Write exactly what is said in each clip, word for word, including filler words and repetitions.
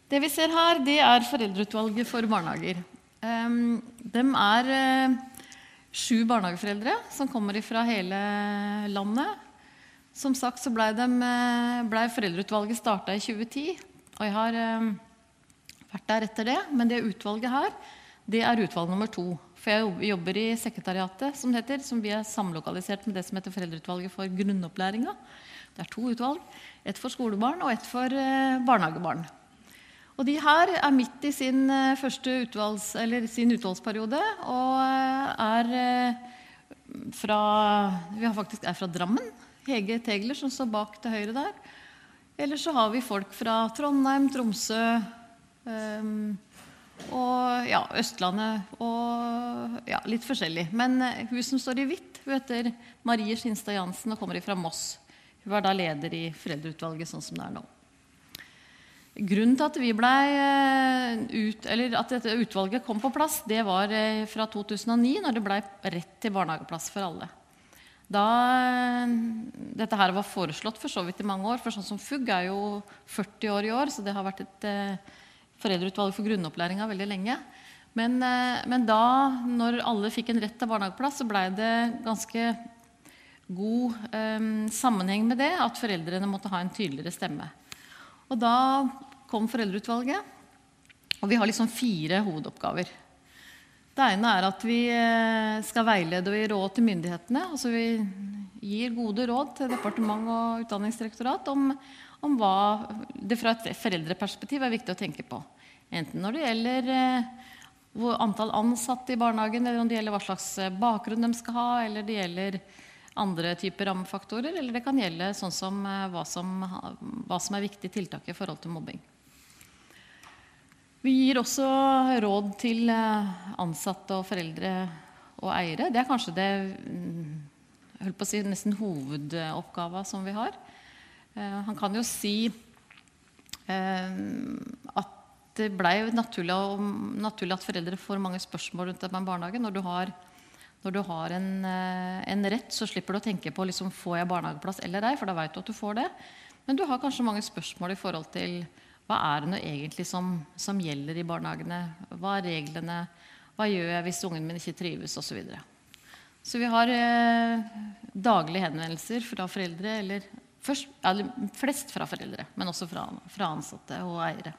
Det vi ser her, det er foreldreutvalget for barnehager. De er sju barnehageforeldre som kommer fra hele landet. Som sagt så ble, de, ble foreldreutvalget startet i tjue ti, og jeg har vært der etter det. Men det utvalget her, det er utvalg nummer to. For jeg jobber i sekretariatet, som det heter, som vi er samlokalisert med det som heter foreldreutvalget for grunnopplæringa. Det er to utvalg, et for skolebarn og et for barnehagebarn. Og de her er midt i sin første utvalgs, eller sin utvalgsperiode, og er fra, vi har faktisk er fra Drammen, Hege Tegler som står bak til høyre der. Eller så har vi folk fra Trondheim, Tromsø, um, og ja, Østlandet, og ja, litt forskjellig. Men hun som står i hvitt, hun heter Marie Skinstad Jansen og kommer fra Moss. Hun var da leder i foreldreutvalget sånn som det er nå. Grunnen til at vi ble ut, eller at dette utvalget kom på plass, det var fra to tusen og ni, når det ble rett til barnehageplass for alle. Da, dette her var foreslått for så vidt i mange år, for sånn som F U G er jo førti år i år, så det har vært et foreldreutvalg for grunnopplæringa veldig lenge. Men, men da, når alle fikk en rett til barnehageplass, så ble det ganske god um, sammenheng med det, at foreldrene måtte ha en tydeligere stemme. Og da kom foreldreutvalget, og vi har liksom fire hovedoppgaver. Det ene er at vi skal veilede og gi råd til myndighetene, altså vi gir gode råd til departement og utdanningsdirektorat om, om hva det fra et foreldreperspektiv er viktig å tenke på. Enten når det gjelder hvor antall ansatte i barnehagen, eller om det gjelder hva slags bakgrunn de skal ha, eller det gjelder andre typer rammefaktorer, eller det kan gjelde sånn som hva som, hva som er viktige tiltak i forhold til mobbing. Vi gir også råd til ansatte og foreldre og eiere. Det er kanskje det, jeg holdt på å si, nesten hovedoppgaven som vi har. Han kan jo si at det ble naturlig, naturlig at foreldre får mange spørsmål rundt det med barnehagen. Når du har Når du har en, en rett, så slipper du å tenke på liksom, får jeg barnehageplass eller ei, for da vet du at du får det. Men du har kanskje mange spørsmål i forhold til hva er det nå egentlig som, som gjelder i barnehagene? Hva er reglene? Hva gjør jeg hvis ungen min ikke trives, og så videre. Så vi har eh, daglige henvendelser fra foreldre, eller først, eller flest fra foreldre, men også fra, fra ansatte og eiere.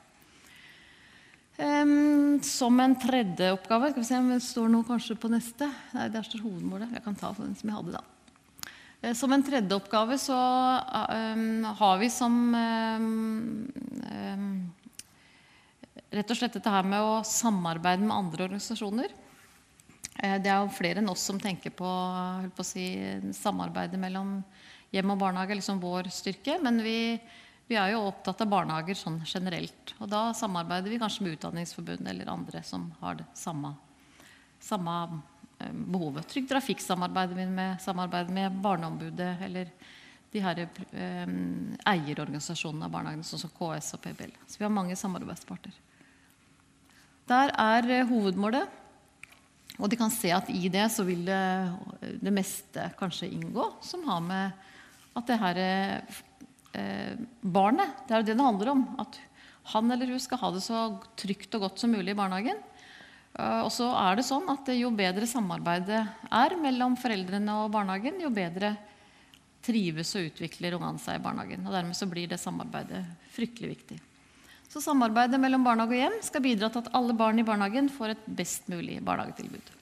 Um, som en tredje oppgave, skal vi se om det står noe kanskje på neste. Nei, der står hovedmålet. Jeg kan ta den som jeg hadde da. Uh, som en tredje oppgave så um, har vi som um, um, rett og slett dette her med å samarbeide med andre organisasjoner. Uh, det er jo flere enn oss som tenker på, holdt på å si, samarbeidet mellom hjem og barnehage, liksom vår styrke, men vi Vi er jo opptatt av barnehager sånn generelt, og da samarbeider vi kanskje med Utdanningsforbundet eller andre som har det samme, samme eh, behovet. Trygg Trafikk samarbeider vi med, samarbeider med Barneombudet eller de her eh, eierorganisasjonene av barnehagene, sånn som K S og P B L. Så vi har mange samarbeidspartner. Der er eh, hovedmålet, og de kan se at i det så vil det, det meste kanskje inngå, som har med at det her eh, Eh, barnet, det er jo det det handler om, at han eller hun skal ha det så trygt og godt som mulig i barnehagen. Eh, og så er det sånn at jo bedre samarbeidet er mellom foreldrene og barnehagen, jo bedre trives og utvikler ungene seg i barnehagen, og dermed så blir det samarbeidet fryktelig viktig. Så samarbeidet mellom barnehage og hjem skal bidra til at alle barn i barnehagen får et best mulig barnehagetilbud.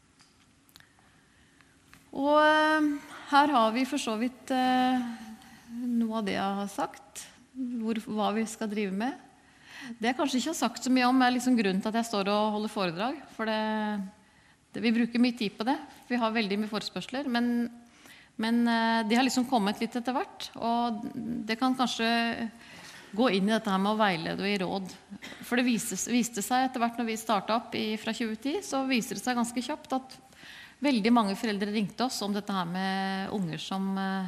Og eh, her har vi for så vidt eh, noe av det jeg har sagt, hvor, hva vi skal drive med. Det jeg kanskje ikke har sagt så mye om er liksom grunnen til at jeg står og holder foredrag, for det, det, vi bruker mye tid på det. Vi har veldig mye forespørsler, men, men det har liksom kommet litt etter hvert, og det kan kanskje gå inn i dette her med å veilede og gi råd. For det viste, viste seg etter hvert når vi startet opp i, fra tjue ti, så viser det seg ganske kjapt at veldig mange foreldre ringte oss om dette her med unger som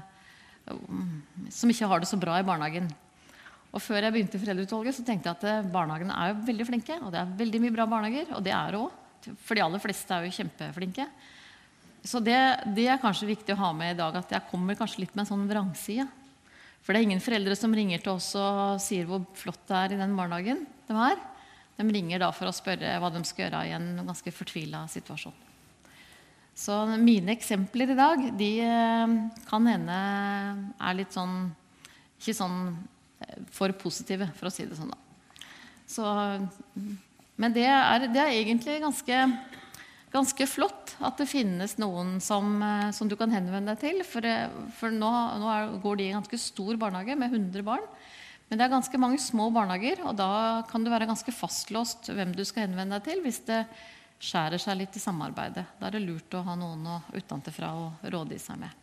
som ikke har det så bra i barnehagen. Og før jeg begynte i foreldreutvalget så tenkte jeg at barnehagene er jo veldig flinke, og det er veldig mye bra barnehager, og det er det også, for de aller fleste er jo kjempeflinke. Så det, det er kanskje viktig å ha med i dag, at jeg kommer kanskje litt med en sånn vrangside. For det er ingen foreldre som ringer til oss og sier hvor flott det er i den barnehagen de er. De ringer da for å spørre hva de skal gjøre i en ganske fortvilet situasjon. Så mine eksempler i dag, de kan hende er litt sånn, ikke sånn for positive, for å si det sånn da. Så, men det er, det er egentlig ganske, ganske flott at det finnes noen som, som du kan henvende deg til, for, for nå, nå er, går de i en ganske stor barnehage med hundre barn, men det er ganske mange små barnehager, og da kan du være ganske fastlåst hvem du skal henvende deg til, hvis det skjærer seg litt i samarbeidet. Da er det lurt å ha noen utenfra å rådgi seg med.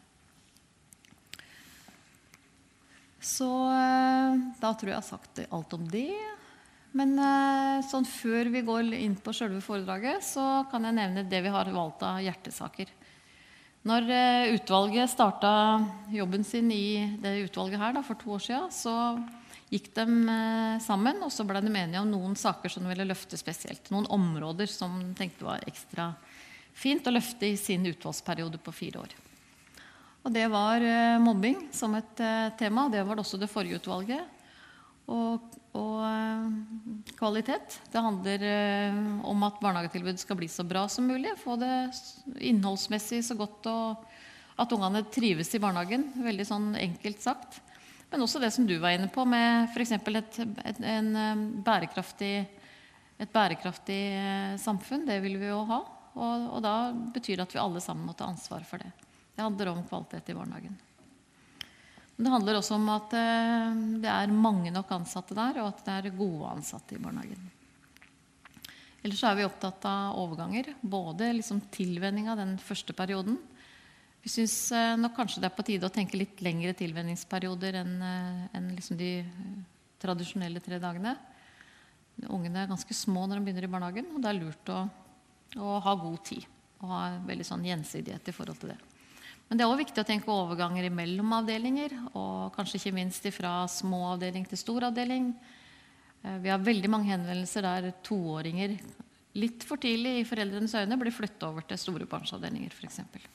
Så da tror jeg jeg har sagt alt om det. Men sånn, før vi går inn på selve foredraget, så kan jeg nevne det vi har valgt av hjertesaker. Når utvalget startet jobben sin i det utvalget her da, for to år siden, så gikk de sammen, og så ble de enige om noen saker som de ville løfte spesielt. Noen områder som de tenkte var ekstra fint å løfte i sin utvalgsperiode på fire år. Og det var mobbing som et tema, det var det også det forrige utvalget. Og, og kvalitet. Det handler om at barnehagetilbudet skal bli så bra som mulig, få det innholdsmessig så godt, og at ungene trives i barnehagen, veldig sånn enkelt sagt. Men også det som du var inne på, med for eksempel et, et, en bærekraftig, et bærekraftig samfunn, det vil vi jo ha. Og, og da betyr det at vi alle sammen må ta ansvar for det. Det handler om kvalitet i barnehagen. Men det handler også om at det er mange nok ansatte der, og at det er gode ansatte i barnehagen. Ellers så er vi opptatt av overganger, både liksom tilvenning av den første perioden. Vi synes nok kanskje det er på tide å tenke litt lengre tilvenningsperioder enn, enn liksom de tradisjonelle tre dagene. Ungene er ganske små når de begynner i barnehagen, og det er lurt å, å ha god tid, og ha veldig sånn gjensidighet i forhold til det. Men det er også viktig å tenke overganger mellom avdelinger, og kanskje ikke minst fra små avdeling til stor avdeling. Vi har veldig mange henvendelser der toåringer litt for tidlig i foreldrenes øyne blir flyttet over til store barnsavdelinger for eksempel.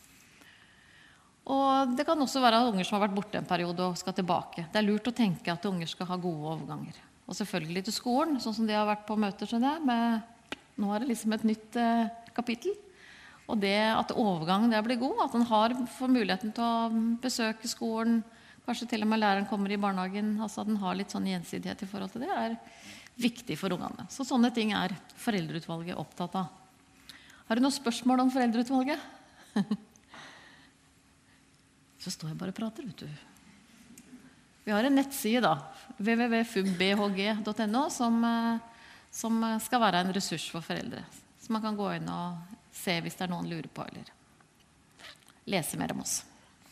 Og det kan også være unger som har vært borte en periode og skal tilbake. Det er lurt å tenke at unger skal ha gode overganger. Og selvfølgelig til skolen, sånn som de har vært på møter, skjønner jeg, med, nå er det liksom et nytt eh, kapittel. Og det at overgangen der blir god, at man har, får muligheten til å besøke skolen, kanskje til og med læreren kommer i barnehagen, altså at den har litt sånn gjensidighet i forhold til det, er viktig for ungene. Så sånne ting er foreldreutvalget opptatt av. Har du noen spørsmål om foreldreutvalget? Så står jeg bare og prater, vet du. Vi har en nettside da, w w w punktum f u b h g punktum n o, som, som skal være en ressurs for foreldre. Så man kan gå inn og se hvis det er noen lurer på, eller lese mer om oss.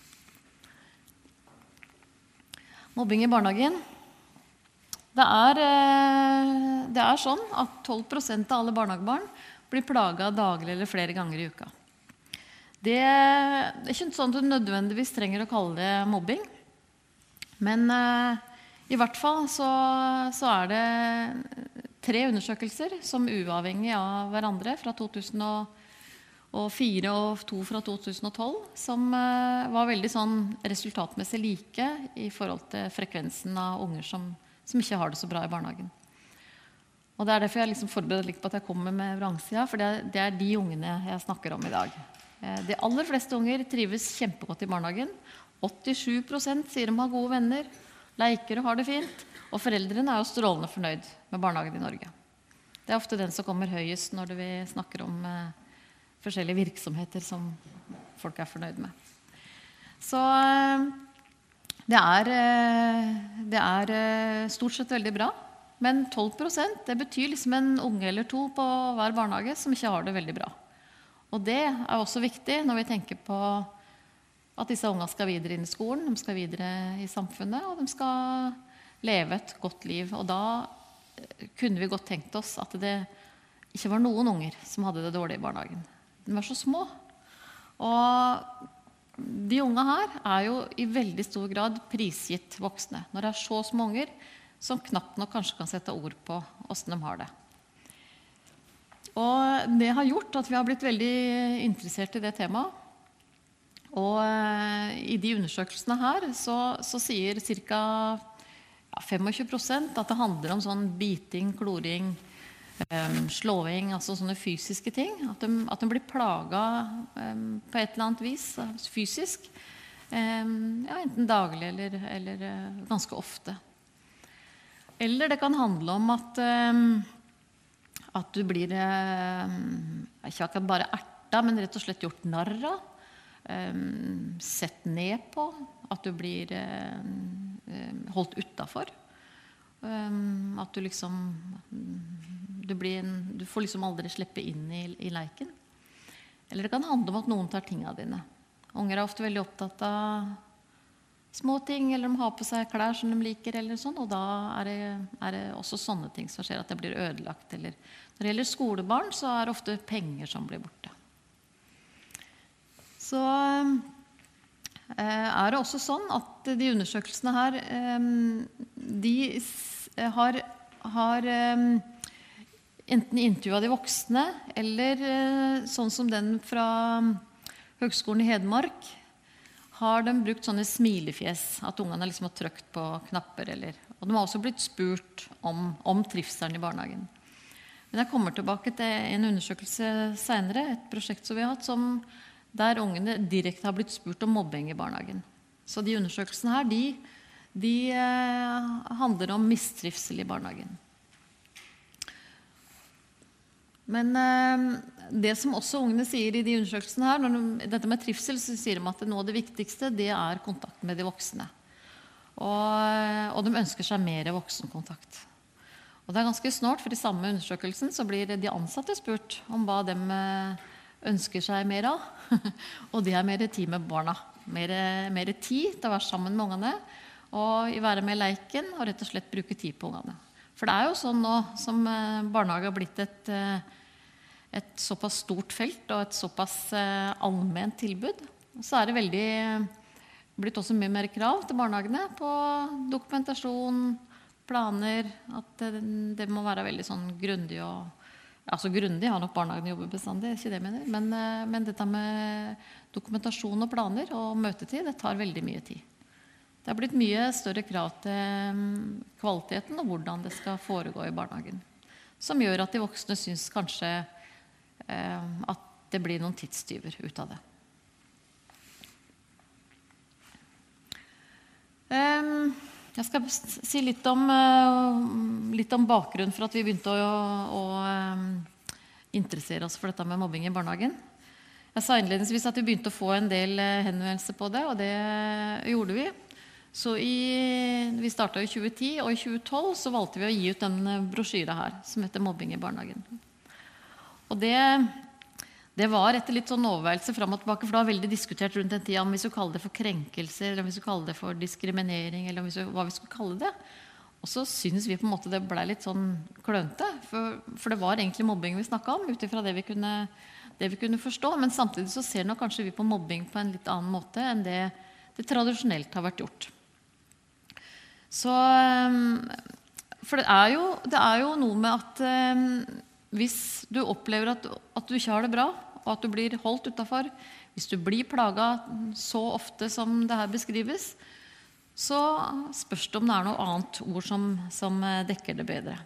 Mobbing i barnehagen. Det er, det er sånn at tolv prosent av alle barnehagebarn blir plaget daglig eller flere ganger i uka. Det er ikke sånn at du nødvendigvis trenger å kalle det mobbing, men uh, i hvert fall så, så er det tre undersøkelser som uavhengig av hverandre fra to tusen og fire og to fra to tusen og tolv, som uh, var veldig sånn resultatmessig like i forhold til frekvensen av unger som, som ikke har det så bra i barnehagen. Og det er derfor jeg liksom forbereder litt på at jeg kommer med vrangsida, for det, det er de ungene jeg snakker om i dag. De aller fleste unger trives kjempegodt i barnehagen. åttisju prosent sier de har gode venner, leker og har det fint. Og foreldrene er jo strålende fornøyd med barnehagen i Norge. Det er ofte den som kommer høyest når vi snakker om eh, forskjellige virksomheter som folk er fornøyd med. Så eh, det er, eh, det er eh, stort sett veldig bra. Men tolv prosent, det betyr liksom en unge eller to på hver barnehage som ikke har det veldig bra. Og det er også viktig når vi tenker på at disse ungene skal videre inn i skolen, de skal videre i samfunnet, og de skal leve et godt liv. Og da kunne vi godt tenkt oss at det ikke var noen unger som hadde det dårlig i barnehagen. De var så små. Og de unge her er jo i veldig stor grad prisgitt voksne. Når det er så små unger som knapt nok kanskje kan sette ord på hvordan de har det. Og det har gjort at vi har blitt veldig interessert i det temaet. Og eh, i de undersøkelsene her så, så sier ca. Ja, tjuefem prosent at det handler om sånn biting, kloring, um, slåing, altså sånne fysiske ting. At de, at de blir plaget um, på et eller annet vis, fysisk. Um, ja, enten daglig eller, eller uh, ganske ofte. Eller det kan handle om at, um, at du blir uh, ikke akkurat bare erta, men rett og slett gjort narr av. Um, sett ned på. At du blir um, holdt utenfor. Um, at du liksom du, blir en, du får liksom aldri slippe inn i, i leiken. Eller det kan handle om at noen tar tingene dine. Unger er ofte veldig opptatt av små ting, eller de har på seg klær som de liker, eller sånn, og da er det, er det også sånne ting som skjer, at det blir ødelagt. Eller når det gjelder skolebarn, så er det ofte penger som blir borte. Så er det også sånn at de undersøkelsene her, de har, har enten intervjuet de voksne, eller sånn som den fra Høgskolen i Hedmark, har de brukt sånne smilefjes, at ungene liksom har trykt på knapper, eller, og de har også blitt spurt om, om trivselen i barnehagen. Men jeg kommer tilbake til en undersøkelse senere, et prosjekt som vi har hatt, som der ungene direkte har blitt spurt om mobbing i barnehagen. Så de undersøkelsene her, de, de eh, handler om mistrivsel i barnehagen. Men eh, det som også ungene sier i de undersøkelsene her, når de, dette med trivsel, så sier de at noe av det viktigste, det er kontakt med de voksne. Og, og de ønsker seg mer voksenkontakt. Og det er ganske snart, for i samme undersøkelsen så blir de ansatte spurt om hva de ønsker seg mer av. Og det er mer tid med barna. Mer, mer tid til å være sammen med ungene, og være med i leiken, og rett og slett bruke tid på ungene. For det er jo sånn nå, som barnehage har blitt et, et såpass stort felt, og et såpass allment tilbud, så er det veldig, blitt også mye mer krav til barnehagene på dokumentasjon, planer, at det, det må være veldig sånn grundig og altså grundig har nok barnehagene jobbet bestandig, ikke det jeg mener, men, men dette med dokumentasjon og planer og møtetid, det tar veldig mye tid. Det har blitt mye større krav til kvaliteten og hvordan det skal foregå i barnehagen, som gjør at de voksne synes kanskje eh, at det blir noen tidstyver ut av det. Um, Jeg skal si litt om, litt om bakgrunnen for at vi begynte å, å interessere oss for dette med mobbing i barnehagen. Jeg sa innledningsvis at vi begynte å få en del henvendelser på det, og det gjorde vi. Så i, vi startet i tjue ti, og i tjue tolv så valgte vi å gi ut den brosjyra her, som heter Mobbing i barnehagen. Og det... Det var etter litt sånn overveielse frem og tilbake, for det var veldig diskutert rundt den tiden om vi skulle kalle det for krenkelser, eller om vi skulle kalle det for diskriminering, eller om vi skulle, hva vi skulle kalle det. Og så synes vi på en måte det ble litt sånn klønte, for, for det var egentlig mobbing vi snakket om, utifra det vi kunne, det vi kunne forstå, men samtidig så ser nok kanskje vi på mobbing på en litt annen måte enn det, det tradisjonelt har vært gjort. Så, for det er jo, det er jo noe med at hvis du opplever at, at du ikke har det bra, og at du blir holdt utenfor, hvis du blir plaget så ofte som det her beskrives, så spørs det om det er noe annet ord som, som dekker det bedre.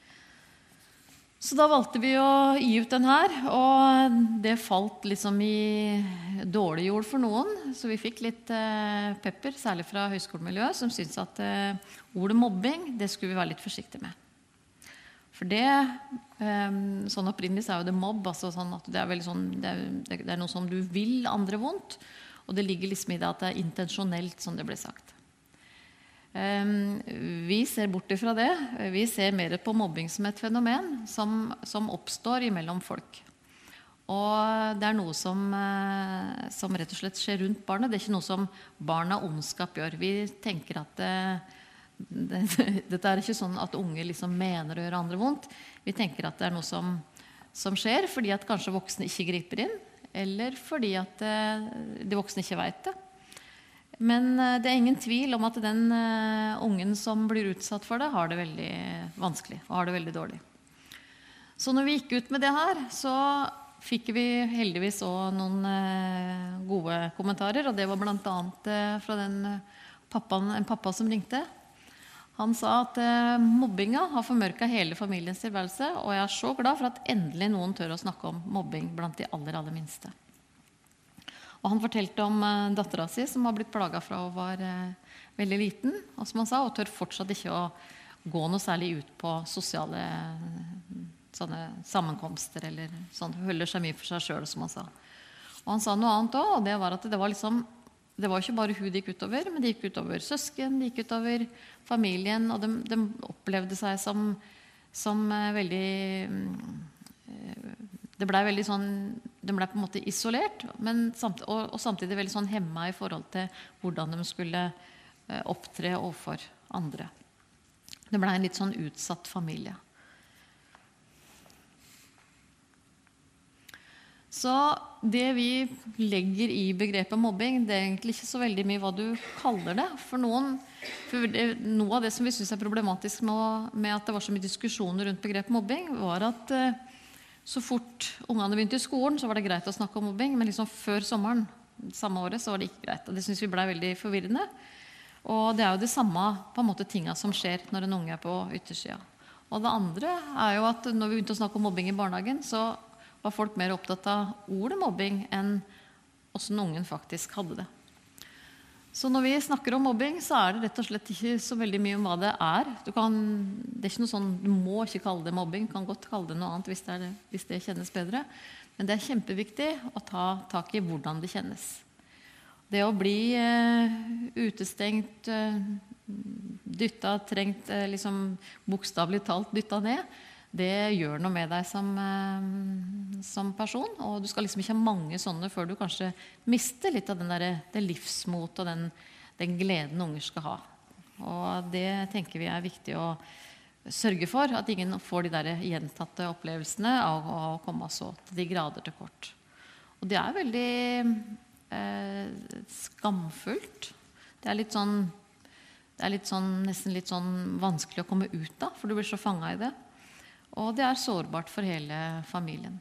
Så da valgte vi å gi ut den her, og det falt liksom i dårlig jord for noen, så vi fikk litt eh, pepper, særlig fra høyskolemiljøet, som syntes at eh, ordet mobbing, det skulle vi være litt forsiktige med. For det, um, sånn opprinnelig så er jo det mobb, altså sånn at det er, veldig sånn, det, er, det er noe som du vil andre vondt, og det ligger liksom i det at det er intensjonelt, som det ble sagt. Um, vi ser bort ifra det, vi ser mer på mobbing som et fenomen som, som oppstår imellom folk. Og det er noe som, uh, som rett og slett skjer rundt barnet, det er ikke noe som barn av ondskap gjør. Vi tenker at uh, dette er ikke sånn at unge liksom mener å gjøre andre vondt. Vi tenker at det er noe som, som skjer fordi at kanskje voksne ikke griper inn, eller fordi at de voksne ikke vet det. Men det er ingen tvil om at den ungen som blir utsatt for det, har det veldig vanskelig og har det veldig dårlig. Så når vi gikk ut med det her, så fikk vi heldigvis også noen eh, gode kommentarer, og det var blant annet eh, fra den pappaen, en pappa som ringte. Han sa at eh, mobbinga har formørket hele familiens tilværelse, og jeg er så glad for at endelig noen tør å snakke om mobbing blant de aller, aller minste. Og han fortalte om eh, datteren sin som har blitt plaget fra hun var eh, veldig liten, og som han sa, og tør fortsatt ikke å gå noe særlig ut på sosiale sånne sammenkomster, eller sånn, holder seg mye for seg selv, som han sa. Og han sa noe annet også, og det var at det var liksom, det var ikke bare hun det gikk utover, men det gikk utover søsken, det gikk utover familien, og de, de opplevde seg som, som veldig, det ble veldig sånn, de ble på en måte isolert, men samt, og, og samtidig veldig sånn hemmet i forhold til hvordan de skulle opptre overfor andre. Det ble en litt sånn utsatt familie. Så det vi legger i begrepet mobbing, det er egentlig ikke så veldig mye hva du kaller det. For noen, for det, noe av det som vi synes er problematisk med, med at det var så mye diskusjoner rundt begrepet mobbing, var at eh, så fort ungene begynte i skolen, så var det greit å snakke om mobbing, men liksom før sommeren, samme året, så var det ikke greit. Og det synes vi ble veldig forvirrende. Og det er jo det samme på en måte tingene som skjer når en unge er på yttersiden. Og det andre er jo at når vi begynte å snakke om mobbing i barnehagen, så var folk mer opptatt av ordet mobbing enn hvordan ungen faktisk hadde det. Så når vi snakker om mobbing, så er det rett og slett ikke så veldig mye om hva det er. Du kan, det er ikke noe sånn, du må ikke kalle det mobbing, du kan godt kalle det noe annet hvis det, er det, hvis det kjennes bedre. Men det er kjempeviktig å ta tak i hvordan det kjennes. Det å bli eh, utestengt, eh, dyttet, trengt, eh, liksom bokstavelig talt dyttet ned, det gjør noe med deg som, eh, som person. Og du skal liksom ikke ha mange sånne før du kanskje mister litt av den der, det livsmot og den, den gleden unger skal ha. Og det tenker vi er viktig å sørge for, at ingen får de der gjentatte opplevelsene av å komme så til de grader til kort. Og det er veldig Eh, skamfullt. Det er litt sånn, det er litt sånn, nesten litt sånn vanskelig å komme ut av, for du blir så fanget i det. Og det er sårbart for hele familien.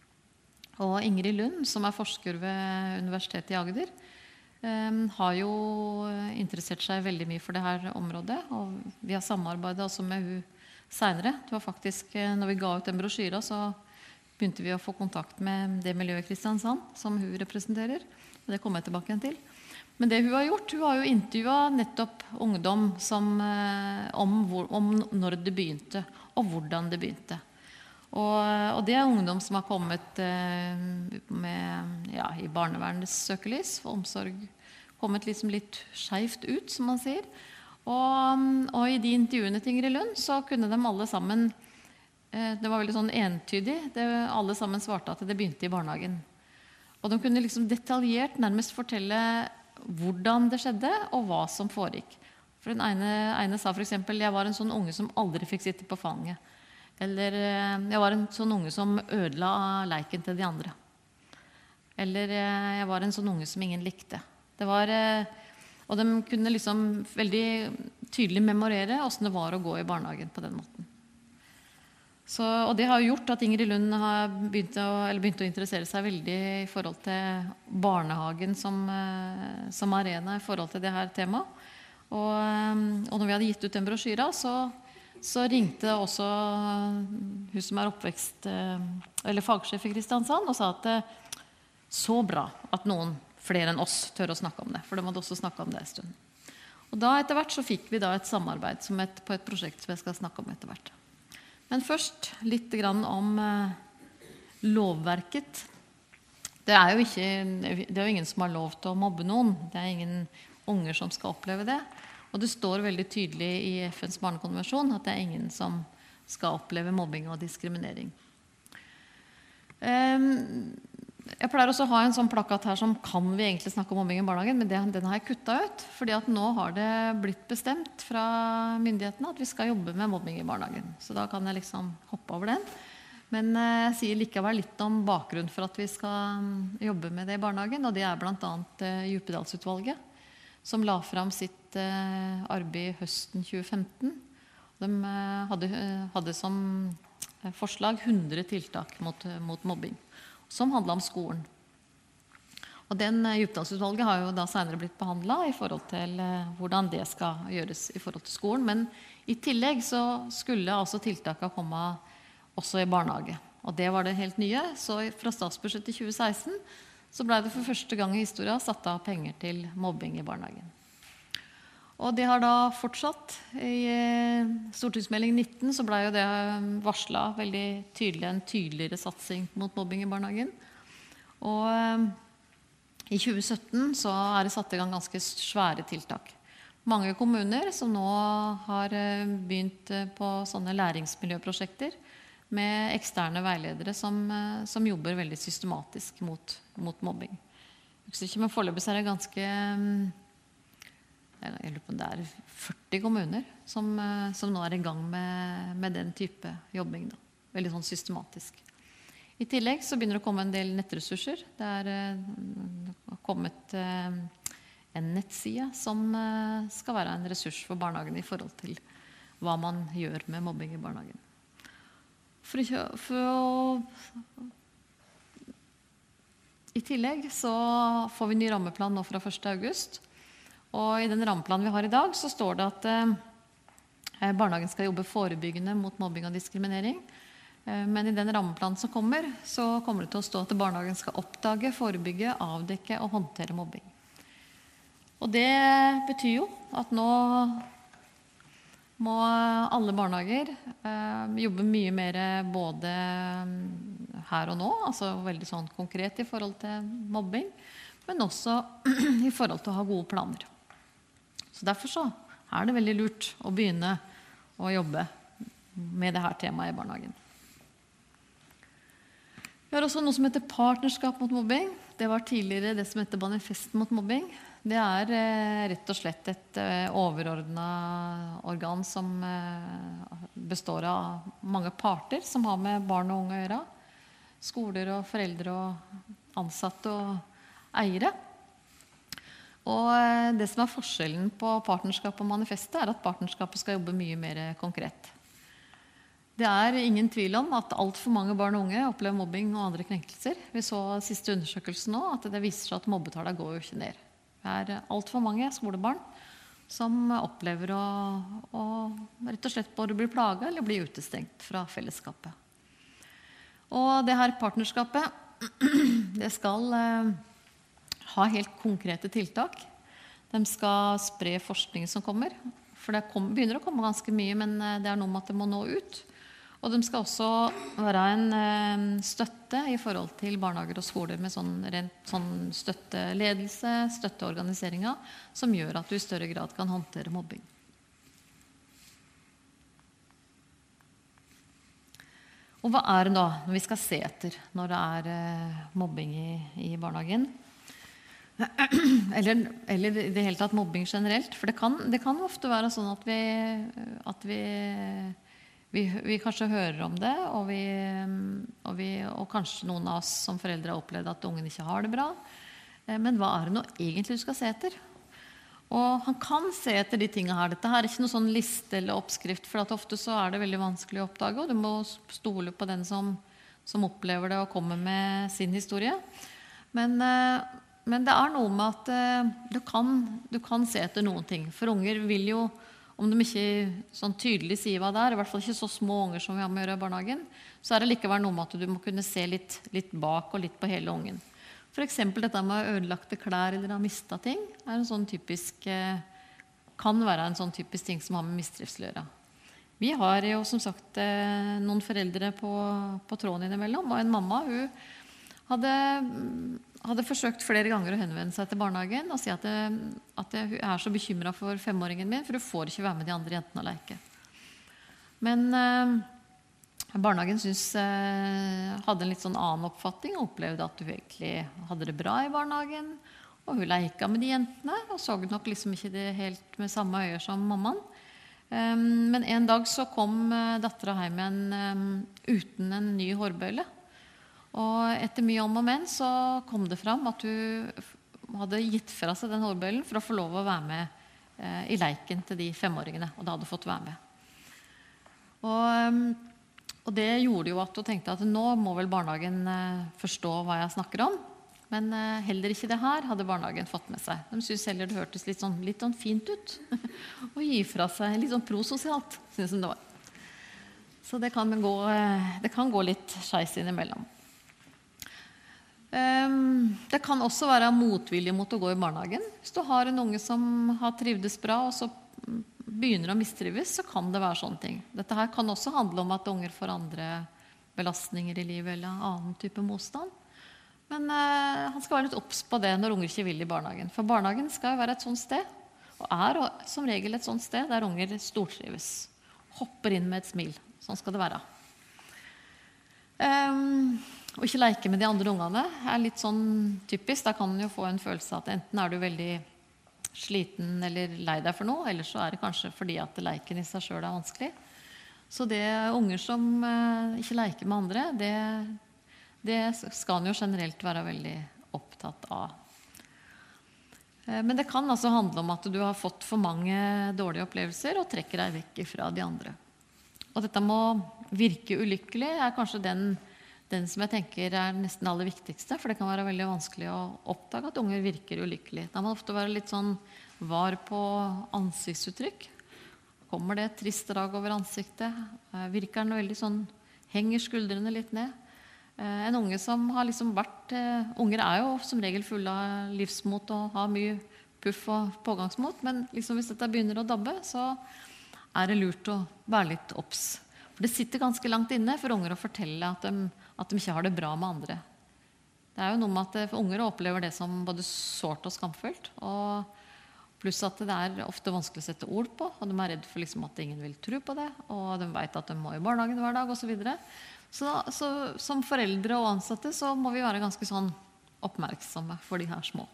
Og Ingrid Lund, som er forsker ved Universitetet i Agder, eh, har jo interessert seg veldig mye for det her området, og vi har samarbeidet også med hun senere. Det var faktisk, når vi ga ut den brosjyra, så begynte vi å få kontakt med det miljøet i Kristiansand, som hun representerer. Det kommer jeg tilbake igjen til. Men det hun har gjort, hun har jo intervjuet nettopp ungdom som, eh, om, hvor, om når det begynte, og hvordan det begynte. Og, og det er ungdom som har kommet eh, med, ja, i barnevernets søkelys, for omsorg, kommet liksom litt skjevt ut, som man sier. Og, og i de intervjuene til Ingrid Lund, så kunne de alle sammen, eh, det var veldig sånn entydig, det, alle sammen svarte at det begynte i barnehagen. Og de kunne liksom detaljert nærmest fortelle hvordan det skjedde, og hva som foregikk. For den ene, ene sa for eksempel, jeg var en sånn unge som aldri fikk sitte på fanget. Eller jeg var en sånn unge som ødela leiken til de andre. Eller jeg var en sånn unge som ingen likte. Det var, og de kunne liksom veldig tydelig memorere hvordan det var å gå i barnehagen på den måten. Så, og det har gjort at Ingrid Lund har begynt å, eller begynt å interessere seg veldig i forhold til barnehagen som, som arena i forhold til det her temaet. Og, og når vi hadde gitt ut den brosjyra, så, så ringte også hun som er oppvekst, eller fagsjef i Kristiansand, og sa at så bra at noen flere enn oss tør å snakke om det, for de hadde også snakket om det en stund. Og da etter hvert så fikk vi da et samarbeid som et, på et prosjekt som jeg skal snakke om etter hvert. Men først litt grann om eh, lovverket. Det er, jo ikke, det er jo ingen som har lov til å mobbe noen. Det er ingen unger som skal oppleve det. Og det står veldig tydelig i F N's barnekonvensjon at det er ingen som skal oppleve mobbing og diskriminering. Um, Jeg pleier også å ha en sånn plakat her som kan vi egentlig snakke om mobbing i barnehagen, men det, den har jeg kuttet ut, fordi at nå har det blitt bestemt fra myndighetene at vi skal jobbe med mobbing i barnehagen. Så da kan jeg liksom hoppe over den. Men jeg sier likevel litt om bakgrunnen for at vi skal jobbe med det i barnehagen, og det er blant annet Djupedalsutvalget, som la frem sitt arbeid høsten tjue femten. De hadde, hadde som forslag hundre tiltak mot, mot mobbing. som handlet om skolen. Og den Djupedalsutvalget har jo da senere blitt behandlet i forhold til hvordan det skal gjøres i forhold til skolen. Men i tillegg så skulle altså tiltakene komme også i barnehage. Og det var det helt nye. Så fra statsbudsjettet i tjue seksten så ble det for første gang i historien satt av penger til mobbing i barnehagen. Og det har da fortsatt. I stortingsmelding nitten så ble jo det varslet veldig tydelig, en tydeligere satsing mot mobbing i barnehagen. Og i tjue sytten så er det satt i gang ganske svære tiltak. Mange kommuner som nå har begynt på sånne læringsmiljøprosjekter med eksterne veiledere som, som jobber veldig systematisk mot, mot mobbing. Men foreløpig er det ganske, jeg lurer på om det er førti kommuner som, som nå er i gang med, med den type jobbing da. Veldig sånn systematisk. I tillegg så begynner det å komme en del nettressurser. Det er uh, kommet uh, en nettside som uh, skal være en ressurs for barnehagen i forhold til hva man gjør med mobbing i barnehagen. For, for å... I tillegg så får vi ny rammeplan nå fra første august. Og i den rammeplanen vi har i dag så står det at uh, barnehagen skal jobbe forebyggende mot mobbing og diskriminering. Men i den rammeplanen som kommer, så kommer det til å stå at barnehagen skal oppdage, forebygge, avdekke og håndtere mobbing. Og det betyr jo at nå må alle barnehager eh, jobbe mye mer både her og nå, altså veldig sånn konkret i forhold til mobbing, men også i forhold til å ha gode planer. Så derfor så er det veldig lurt å begynne å jobbe med det her temaet i barnehagen. Vi har også noe som heter partnerskap mot mobbing. Det var tidligere det som heter manifest mot mobbing. Det er eh, rett og slett et eh, overordnet organ som eh, består av mange parter som har med barn og unge å gjøre. Skoler og foreldre og ansatte og eiere. Og eh, det som er forskjellen på partnerskap og manifestet er at partnerskapet skal jobbe mye mer konkret. Det er ingen tvil om at alt for mange barn og unge opplever mobbing og andre krenkelser. Vi så siste undersøkelsen nå at det viser seg at mobbetallene går jo ikke ned. Det er alt for mange skolebarn som opplever å, å rett og slett både bli plaget eller bli utestengt fra fellesskapet. Og det her partnerskapet, det skal eh, ha helt konkrete tiltak. De skal spre forskning som kommer, for det kom, begynner å komme ganske mye, men det er noe med at det må nå ut. Og de skal også være en eh, støtte i forhold til barnehager og skoler med sånn, rent, sånn støtteledelse, støtteorganiseringer, som gjør at du i større grad kan håndtere mobbing. Og hva er det da vi skal se etter når det er eh, mobbing i, i barnehagen? Eller, eller i det hele tatt mobbing generelt. For det kan, det kan ofte være sånn at vi... At vi Vi, vi kanskje hører om det, og, vi, og, vi, og kanskje noen av oss som foreldre har opplevd at ungen ikke har det bra. Men hva er det nå egentlig du skal se etter? Og han kan se etter de tingene her. Dette her er ikke noen sånn liste eller oppskrift, for at ofte så er det veldig vanskelig å oppdage, og du må stole på den som, som opplever det og kommer med sin historie. Men, men det er noe med at du kan, du kan se etter noen ting. For unger vil jo, om de ikke sånn tydelig sier hva det er, i hvert fall ikke så små unger som vi har med å gjøre i barnehagen, så er det likevel noe med at du må kunne se litt, litt bak og litt på hele ungen. For eksempel dette med ødelagte klær eller å ha mistet ting, er en sånn typisk, kan være en sånn typisk ting som har med mistrivsel å gjøre. Vi har jo som sagt noen foreldre på, på tråden innimellom, og en mamma, hun hadde, hadde forsøkt flere ganger å henvende seg til barnehagen og si at, det, at jeg er så bekymret for femåringen min, for du får ikke være med de andre jentene å leke. Men eh, barnehagen synes, eh, hadde en litt sånn annen oppfatning og opplevde at du egentlig hadde det bra i barnehagen, og hun leka med de jentene, og så nok liksom ikke det helt med samme øyer som mammaen. Um, men en dag så kom uh, datteren hjem igjen um, uten en ny hårbøyle. Og etter mye om og men så kom det fram at hun hadde gitt fra seg den hårbøylen for å få lov å være med uh, i leiken til de femåringene, og da hadde fått være med. Og, um, Og det gjorde jo at hun tenkte at nå må vel barnehagen eh, forstå hva jeg snakker om. Men eh, heller ikke det her hadde barnehagen fått med seg. De synes heller det hørtes litt sånn, litt sånn fint ut. Og gi fra seg litt sånn prososialt, synes de det var. Så det kan gå, eh, det kan gå litt skeis innimellom. Um, det kan også være motvilje mot å gå i barnehagen. Hvis du har en unge som har trivdes bra, og så begynner å mistrives, så kan det være sånne ting. Dette her kan også handle om at unger får andre belastninger i livet, eller annen type motstand. Men eh, han skal være litt obs på det når unger ikke vil i barnehagen. For barnehagen skal jo være et sånt sted, og er som regel et sånt sted der unger stortrives. Hopper inn med et smil. Sånn skal det være. Um, og ikke leke med de andre ungene er litt sånn typisk. Da kan man jo få en følelse av at enten er du veldig sliten eller lei deg for noe, eller så er det kanskje fordi at leken i seg selv er vanskelig. Så det unger som eh, ikke leker med andre, det, det skal man jo generelt være veldig opptatt av. Eh, men det kan altså handle om at du har fått for mange dårlige opplevelser og trekker deg vekk fra de andre. Og dette må virke ulykkelig er kanskje den, den som jeg tenker er nesten aller viktigste, for det kan være veldig vanskelig å oppdage at unger virker ulykkelig. Da må man ofte være litt sånn var på ansiktsuttrykk. Kommer det et trist drag over ansiktet? Virker den veldig sånn, henger skuldrene litt ned? En unge som har liksom vært, unger er jo som regel fulle av livsmot og har mye puff og pågangsmot, men liksom hvis dette begynner å dabbe, så er det lurt å være litt obs. For det sitter ganske langt inne for unger å fortelle at de, at de ikke har det bra med andre. Det er jo noe med at unger opplever det som både sårt og skamfølt, og pluss at det er ofte vanskelig å sette ord på, og de er redd for liksom at ingen vil tro på det, og de vet at de må i barnehagen hver dag, og så videre. Så, så som foreldre og ansatte så må vi være ganske sånn oppmerksomme for de her små.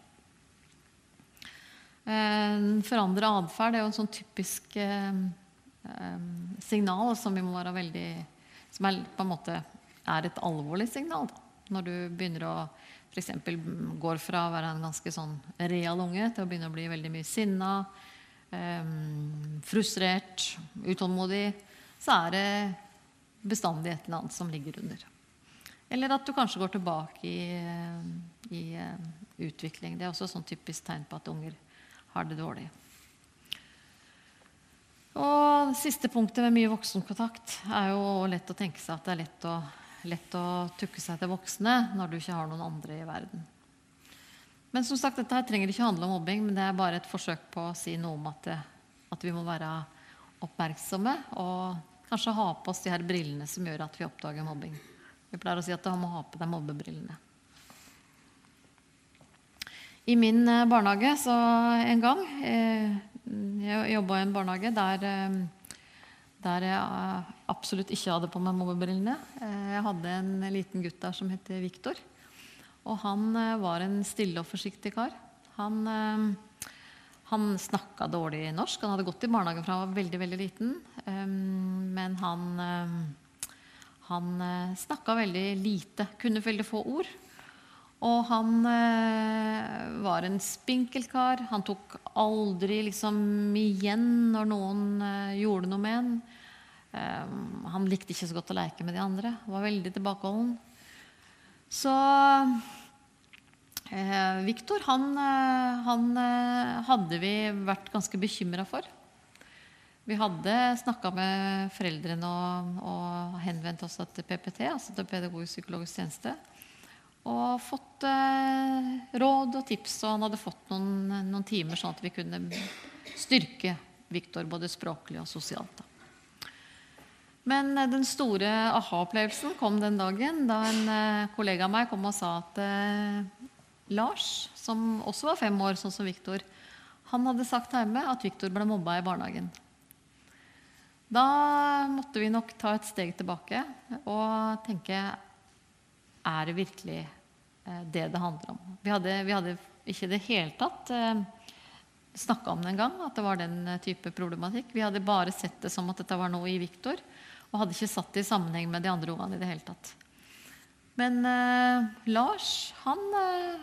Forandre adferd er jo en sånn typisk eh, signal som vi må være veldig, som er, på en måte er et alvorlig signal da. Når du begynner å for eksempel går fra å være en ganske sånn real unge til å begynne å bli veldig mye sinna, um, frustrert, utålmodig, så er det bestandig et eller annet som ligger under. Eller at du kanskje går tilbake i, i uh, utvikling. Det er også sånn typisk tegn på at unger har det dårlig. Og siste punktet med mye voksenkontakt er jo lett å tenke seg at det er lett å lett å tukke seg til voksne når du ikke har noen andre i verden. Men som sagt, dette her trenger ikke handle om mobbing, men det er bare et forsøk på å si noe om at, det, at vi må være oppmerksomme og kanskje ha på oss de her brillene som gjør at vi oppdager mobbing. Vi pleier å si at du må ha på deg mobbebrillene. I min barnehage så en gang, jeg jobbet i en barnehage der der jeg absolutt ikke hadde på meg mobbebrillene. Jeg hadde en liten gutt der som heter Victor, og han var en stille og forsiktig kar. Han, han snakket dårlig norsk, han hadde gått i barnehagen fra han var veldig, veldig liten, men han, han snakket veldig lite, kunne veldig få ord, og han var en spinkelkar. Han tok aldri liksom igjen når noen gjorde noe med han. Han likte ikke så godt å leke med de andre. Han var veldig tilbakeholden. Så eh, Victor, han, han hadde vi vært ganske bekymret for. Vi hadde snakket med foreldrene og, og henvendt oss til P P T, altså til Pedagogisk Psykologisk Tjeneste, og fått eh, råd og tips, og han hadde fått noen, noen timer sånn at vi kunne styrke Victor både språklig og sosialt. Da. Men eh, den store aha-opplevelsen kom den dagen da en eh, kollega av meg kom og sa at eh, Lars, som også var fem år, sånn som Victor, han hadde sagt hjemme at Victor ble mobbet i barnehagen. Da måtte vi nok ta et steg tilbake og tenke, er det virkelig det det handler om? Vi hadde, vi hadde ikke det hele tatt eh, snakket om det en gang, at det var den type problematikk. Vi hadde bare sett det som at dette var noe i Victor, og hadde ikke satt det i sammenheng med de andre ungene i det hele tatt. Men eh, Lars, han,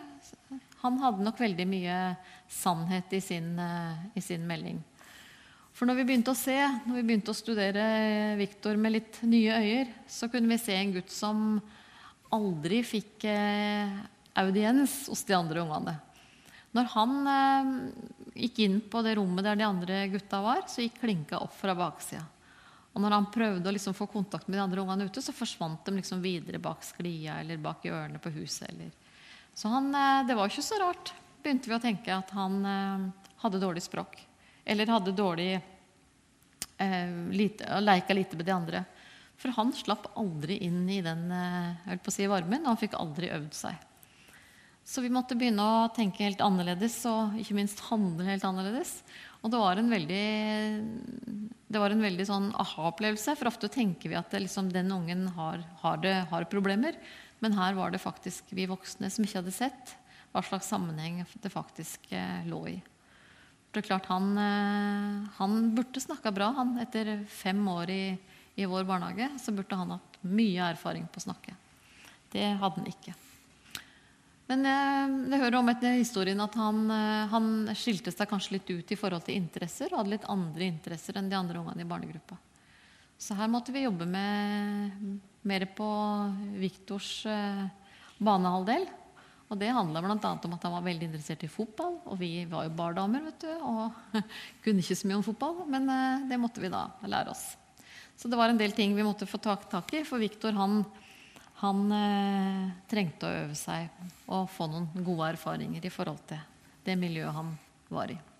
eh, han hadde nok veldig mye sannhet i sin, eh, i sin melding. For når vi begynte å se, når vi begynte å studere Victor med litt nye øyer, så kunne vi se en gutt som aldri fikk eh, audiens hos de andre ungene. Når han eh, gikk inn på det rommet der de andre gutta var, så gikk klinka opp fra baksida. Og når han prøvde å liksom få kontakt med de andre ungene ute, så forsvant de liksom videre bak sklia eller bak hjørnet på huset. Eller. Så han, eh, det var ikke så rart, begynte vi å tenke at han eh, hadde dårlig språk. Eller hadde dårlig eh, lite, leika lite med de andre. For han slapp aldri inn i den eh, jeg vil på å si, varmen, og han fikk aldri øvd seg. Så vi måtte begynne å tenke helt annerledes, og ikke minst handle helt annerledes. Og det var en veldig, det var en veldig sånn aha-opplevelse, for ofte tenker vi at det, liksom, den ungen har, har, det, har problemer, men her var det faktisk vi voksne som ikke hadde sett hva slags sammenheng det faktisk eh, lå i. Det er klart, han, han burde snakket bra. Han, etter fem år i, i vår barnehage, så burde han hatt mye erfaring på å snakke. Det hadde han ikke. Men det hører om etter historien at han, han skilte seg kanskje litt ut i forhold til interesser, og hadde litt andre interesser enn de andre ungene i barnegruppa. Så her måtte vi jobbe med, mer på Victors banehalvdel. Og det handlet blant annet om at han var veldig interessert i fotball, og vi var jo bardamer, vet du, og kunne ikke så mye om fotball, men det måtte vi da lære oss. Så det var en del ting vi måtte få tak, tak i, for Victor han, han eh, trengte å øve seg og få noen gode erfaringer i forhold til det miljøet han var i.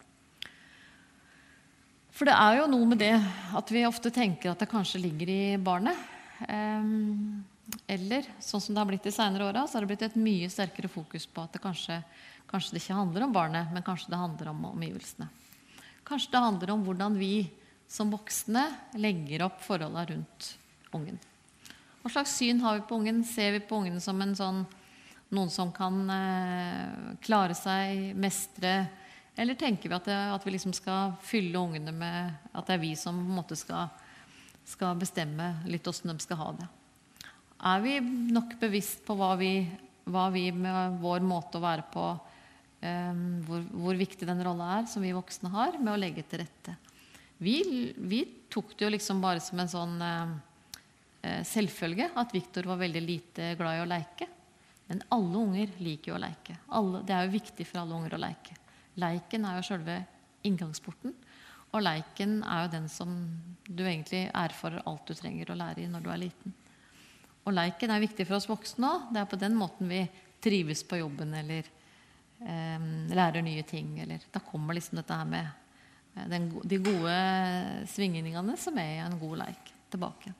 For det er jo noe med det at vi ofte tenker at det kanskje ligger i barnet, um, eller, sånn som det har blitt i senere åra, så har det blitt et mye sterkere fokus på at det kanskje, kanskje det ikke handler om barnet, men kanskje det handler om omgivelsene. Kanskje det handler om hvordan vi som voksne legger opp forholdene rundt ungen. Hva slags syn har vi på ungen? Ser vi på ungen som en sånn, noen som kan eh, klare seg, mestre, eller tenker vi at, det, at vi liksom skal fylle ungene med at det er vi som på en måte skal, skal bestemme litt hvordan de skal ha det? Er vi nok bevisst på hva vi, hva vi med vår måte å være på, um, hvor, hvor viktig den rollen er som vi voksne har med å legge til rette? Vi, vi tok det jo liksom bare som en sånn uh, selvfølge at Victor var veldig lite glad i å leke. Men alle unger liker jo å leke. Alle, det er jo viktig for alle unger å leke. Leiken er jo selve inngangsporten, og leiken er jo den som du egentlig erfarer alt du trenger å lære i når du er liten. Og leiken er viktig for oss voksne også. Det er på den måten vi trives på jobben eller eh, lærer nye ting. Eller, da kommer liksom dette her med eh, den, de gode svingningene som er i en god leik tilbake.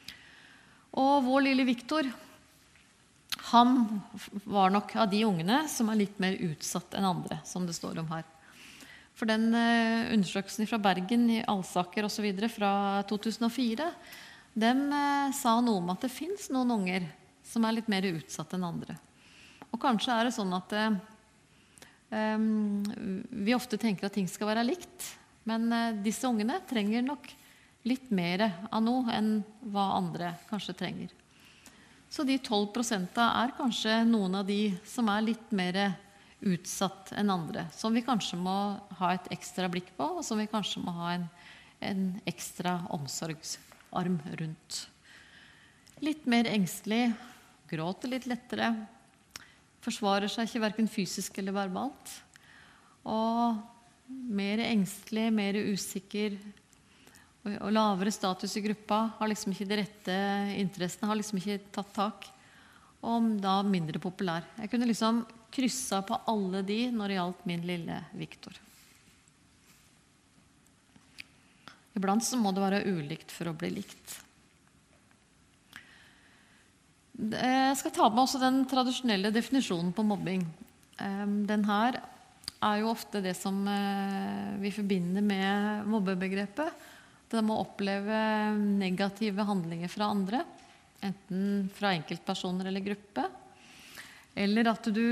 Og vår lille Victor, han var nok av de ungene som er litt mer utsatt enn andre, som det står om her. For den eh, undersøkelsen fra Bergen i Alsaker og så videre fra to tusen og fire, de eh, sa noe om at det finnes noen unger som er litt mer utsatt enn andre. Og kanskje er det sånn at eh, vi ofte tenker at ting skal være likt, men eh, disse ungene trenger nok litt mer av noe enn hva andre kanskje trenger. Så de tolv prosentene er kanskje noen av de som er litt mer utsatt enn andre, som vi kanskje må ha et ekstra blikk på, og som vi kanskje må ha en, en ekstra omsorgsarm rundt. Litt mer engstelig, gråter litt lettere, forsvarer seg ikke hverken fysisk eller verbalt, og mer engstelig, mer usikker, og, og lavere status i gruppa, har liksom ikke de rette interessene, har liksom ikke tatt tak, og da mindre populær. Jeg kunne liksom kryssa på alle de når det gjaldt min lille Victor. Iblant så må det være ulikt for å bli likt. Jeg skal ta med også den tradisjonelle definisjonen på mobbing. Den her er jo ofte det som vi forbinder med mobbebegrepet. Det må oppleve negative handlinger fra andre, enten fra enkeltpersoner eller gruppe, eller at du,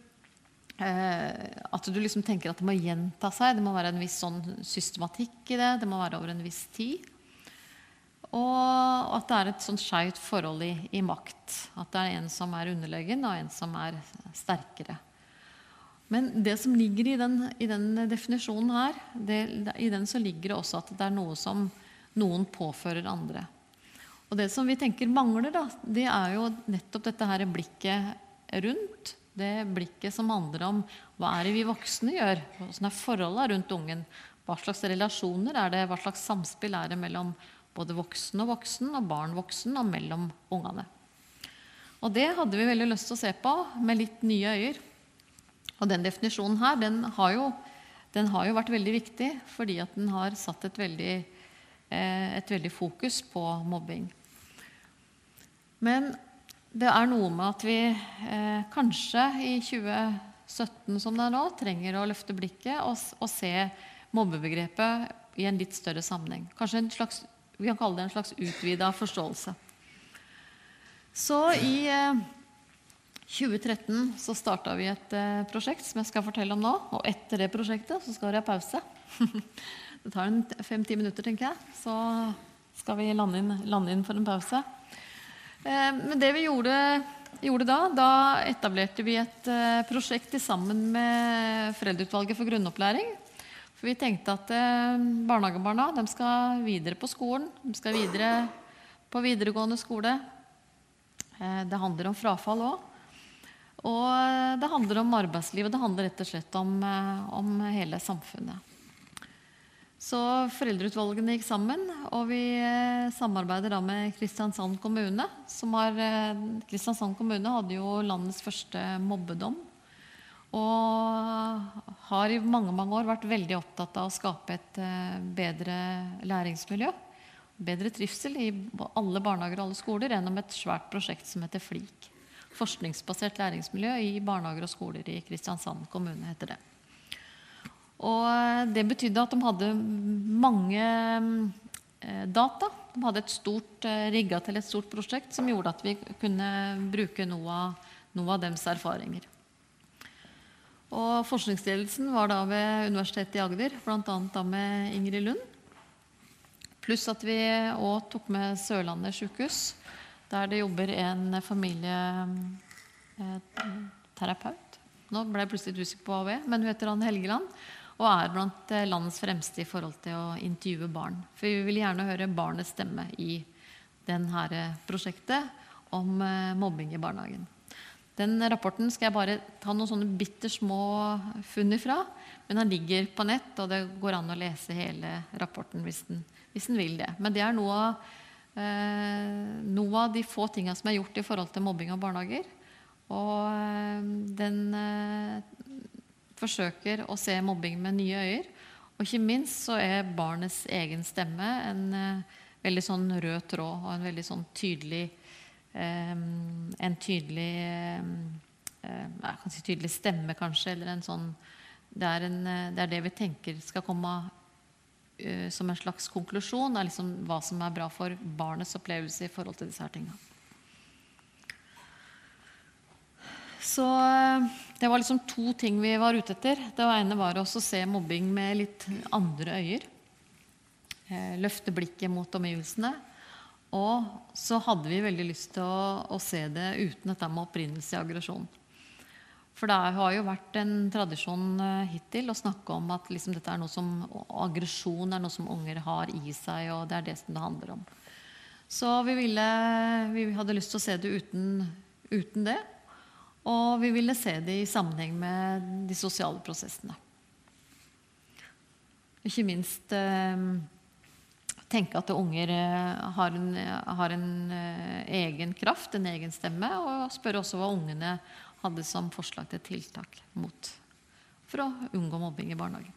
eh, at du liksom tenker at det må gjenta seg, det må være en viss sånn systematikk i det, det må være over en viss tid, og at det er et sånn skjevt forhold i, i makt, at det er en som er underlegen og en som er sterkere. Men det som ligger i den, i den definisjonen her, det, i den så ligger det også at det er noe som noen påfører andre. Og det som vi tenker mangler da, det er jo nettopp dette her blikket rundt, det blikket som handler om hva er det vi voksne gjør, hvordan er forholdet rundt ungen, hva slags relasjoner er det, hva slags samspill er det mellom både voksen og voksen, og barn voksen, og mellom ungene. Og det hadde vi veldig lyst til å se på med litt nye øyer. Og den definisjonen her, den har jo, den har jo vært veldig viktig, fordi at den har satt et veldig, eh, et veldig fokus på mobbing. Men det er noe med at vi eh, kanskje i tjue sytten som det er nå, trenger å løfte blikket og, og se mobbebegrepet i en litt større sammenheng. Kanskje en slags, vi kan kalle det en slags utvidet forståelse. Så i eh, tjue tretten så startet vi et eh, prosjekt som jeg skal fortelle om nå, og etter det prosjektet så skal det ha pause. Det tar en fem-ti minutter, tenker jeg, så skal vi lande inn, lande inn for en pause. Eh, men det vi gjorde, gjorde da, da etablerte vi et eh, prosjekt sammen med Foreldreutvalget for grunnopplæring. For vi tenkte at eh, barnehagebarna, de skal videre på skolen, de skal videre på videregående skole. Eh, det handler om frafall også. Og det handler om arbeidslivet, det handler rett og slett om, om hele samfunnet. Så foreldreutvalgene gikk sammen, og vi samarbeider da med Kristiansand kommune. Som har, Kristiansand kommune hadde jo landets første mobbedom, og har i mange, mange år vært veldig opptatt av å skape et bedre læringsmiljø, bedre trivsel i alle barnehager og alle skoler, gjennom et svært prosjekt som heter FLIK. Forskningsbasert læringsmiljø i barnehager og skoler i Kristiansand kommune, heter det. Og det betydde at de hadde mange data. De hadde et stort, rigget til et stort prosjekt som gjorde at vi kunne bruke noe av, noe av deres erfaringer. Og forskningsledelsen var da ved Universitetet i Agder, blant annet da med Ingrid Lund. Pluss at vi også tok med Sørlandet sykehus, der det jobber en familieterapeut. Nå ble jeg plutselig litt usikker på hva vi er, men hun heter Anne Helgeland, og er blant landets fremste i forhold til å intervjue barn. For vi vil gjerne høre barnets stemme i denne prosjektet om mobbing i barnehagen. Den rapporten skal jeg bare ta noen sånne bittersmå funn ifra, men den ligger på nett, og det går an å lese hele rapporten hvis den, hvis den vil det. Men det er noe av Eh, noe av de få tingene som er gjort i forhold til mobbing av barnehager, og eh, den eh, forsøker å se mobbing med nye øyer, og ikke minst så er barnets egen stemme en eh, veldig sånn rød tråd, og en veldig sånn tydelig eh, en tydelig eh, jeg kan si tydelig stemme kanskje, eller en sånn det er, en, det er det vi tenker skal komme som en slags konklusjon er liksom hva som er bra for barnets opplevelse i forhold til disse her tingene. Så det var liksom to ting vi var ute etter. Det ene var også å se mobbing med litt andre øyer. Løfte blikket mot omgivelsene. Og så hadde vi veldig lyst til å, å se det uten dette med opprinnelse i aggresjon. For det har jo vært en tradisjon hittil å snakke om at liksom dette er noe som, aggresjon er noe som unger har i seg, og det er det som det handler om. Så vi, ville, vi hadde lyst til å se det uten, uten det, og vi ville se det i sammenheng med de sosiale prosessene. Ikke minst eh, tenke at unger har en, har en egen kraft, en egen stemme, og spørre også hva ungene hadde som forslag til tiltak mot, for å unngå mobbing i barnehagen.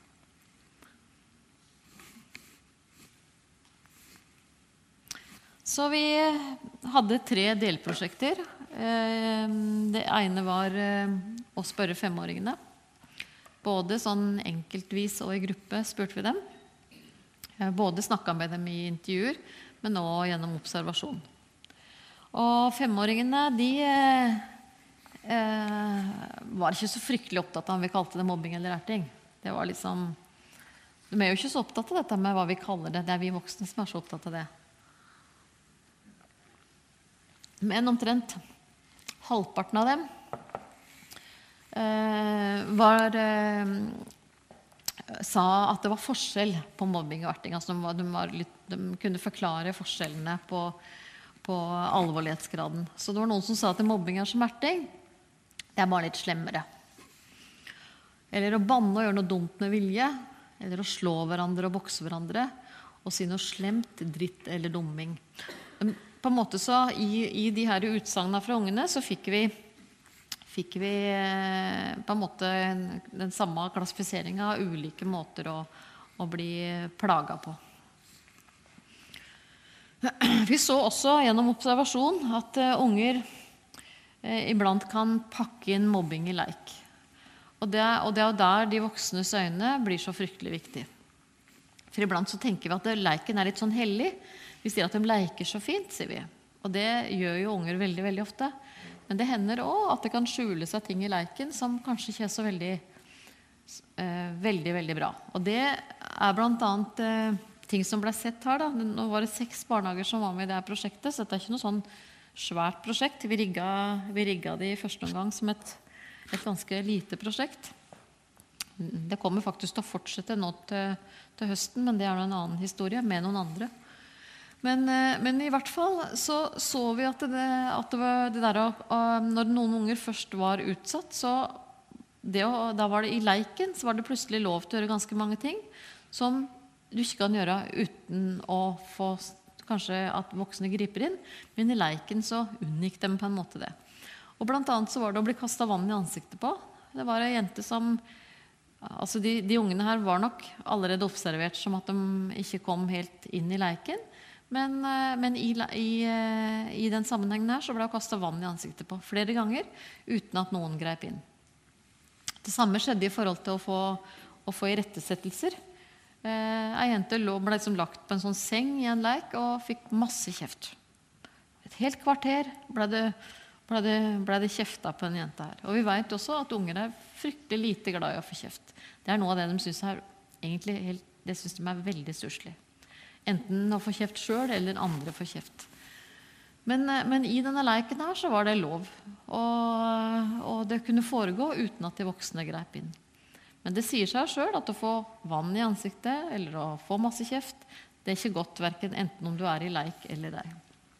Så vi hadde tre delprosjekter. Det ene var å spørre femåringene. Både sånn enkeltvis og i gruppe spurte vi dem. Både snakket med dem i intervjuer, men også gjennom observasjon. Og femåringene, de eh, var ikke så fryktelig opptatt av om vi kalte det mobbing eller erting. Det var liksom, de er jo ikke så opptatt av dette med hva vi kaller det. Det er vi voksne som er så opptatt av det. Men omtrent halvparten av dem eh, var, eh, sa at det var forskjell på mobbing og erting. Altså de, var, de, var litt, de kunne forklare forskjellene på, på alvorlighetsgraden. Så det var noen som sa at mobbing er som erting. Det er bare litt slemmere. Eller å banne og gjøre noe dumt med vilje. Eller å slå hverandre og bokse hverandre. Og si noe slemt, dritt eller dumming. På en måte så i, i de her utsagnene fra ungene så fikk vi, fikk vi på en måte den samme klassifiseringen av ulike måter å, å bli plaget på. Vi så også gjennom observasjon at unger iblant kan pakke inn mobbing i leik. Og det, og det er der de voksnes øyne blir så fryktelig viktig. For iblant så tenker vi at det, leiken er litt sånn hellig. Vi sier at de leker så fint, sier vi. Og det gjør jo unger veldig, veldig ofte. Men det hender også at det kan skjule seg ting i leiken som kanskje ikke er så veldig, eh, veldig, veldig bra. Og det er blant annet eh, ting som ble sett her. Da. Nå var det seks barnehager som var med i det her prosjektet, så dette er ikke noe sånn svært prosjekt. Vi rigga, vi rigga det i første omgang som et, et ganske lite prosjekt. Det kommer faktisk til å fortsette nå til, til høsten, men det er en annen historie med noen andre. Men, men i hvert fall så så vi at det, at det var det der, når noen unger først var utsatt, så det, da var det i leiken, så var det plutselig lov til å gjøre ganske mange ting som du ikke kan gjøre uten å få kanskje at voksne griper inn, men i leiken så unngikk de på en måte det. Og blant annet så var det å bli kastet vann i ansiktet på. Det var en jente som Altså de, de ungene her var nok allerede observert som at de ikke kom helt inn i leiken, men, men i, i, i den sammenhengen her så ble det kastet vann i ansiktet på flere ganger uten at noen grep inn. Det samme skjedde i forhold til å få, å få irettesettelser. Eh, en jente lå, ble liksom lagt på en sånn seng i en leik og fikk masse kjeft. Et helt kvarter ble det ble det, ble det kjefta på en jente her. Og vi vet også at unger er fryktelig lite glad i å få kjeft. Det er noe av det de synes er egentlig helt, det synes de er veldig stusslig. Enten å få kjeft selv eller andre får kjeft. Men, men i denne leiken her så var det lov. Og, og det kunne foregå uten at de voksne grep inn. Men det sier seg selv at å få vann i ansiktet eller å få masse kjeft, det er ikke godt hverken enten om du er i leik eller ei.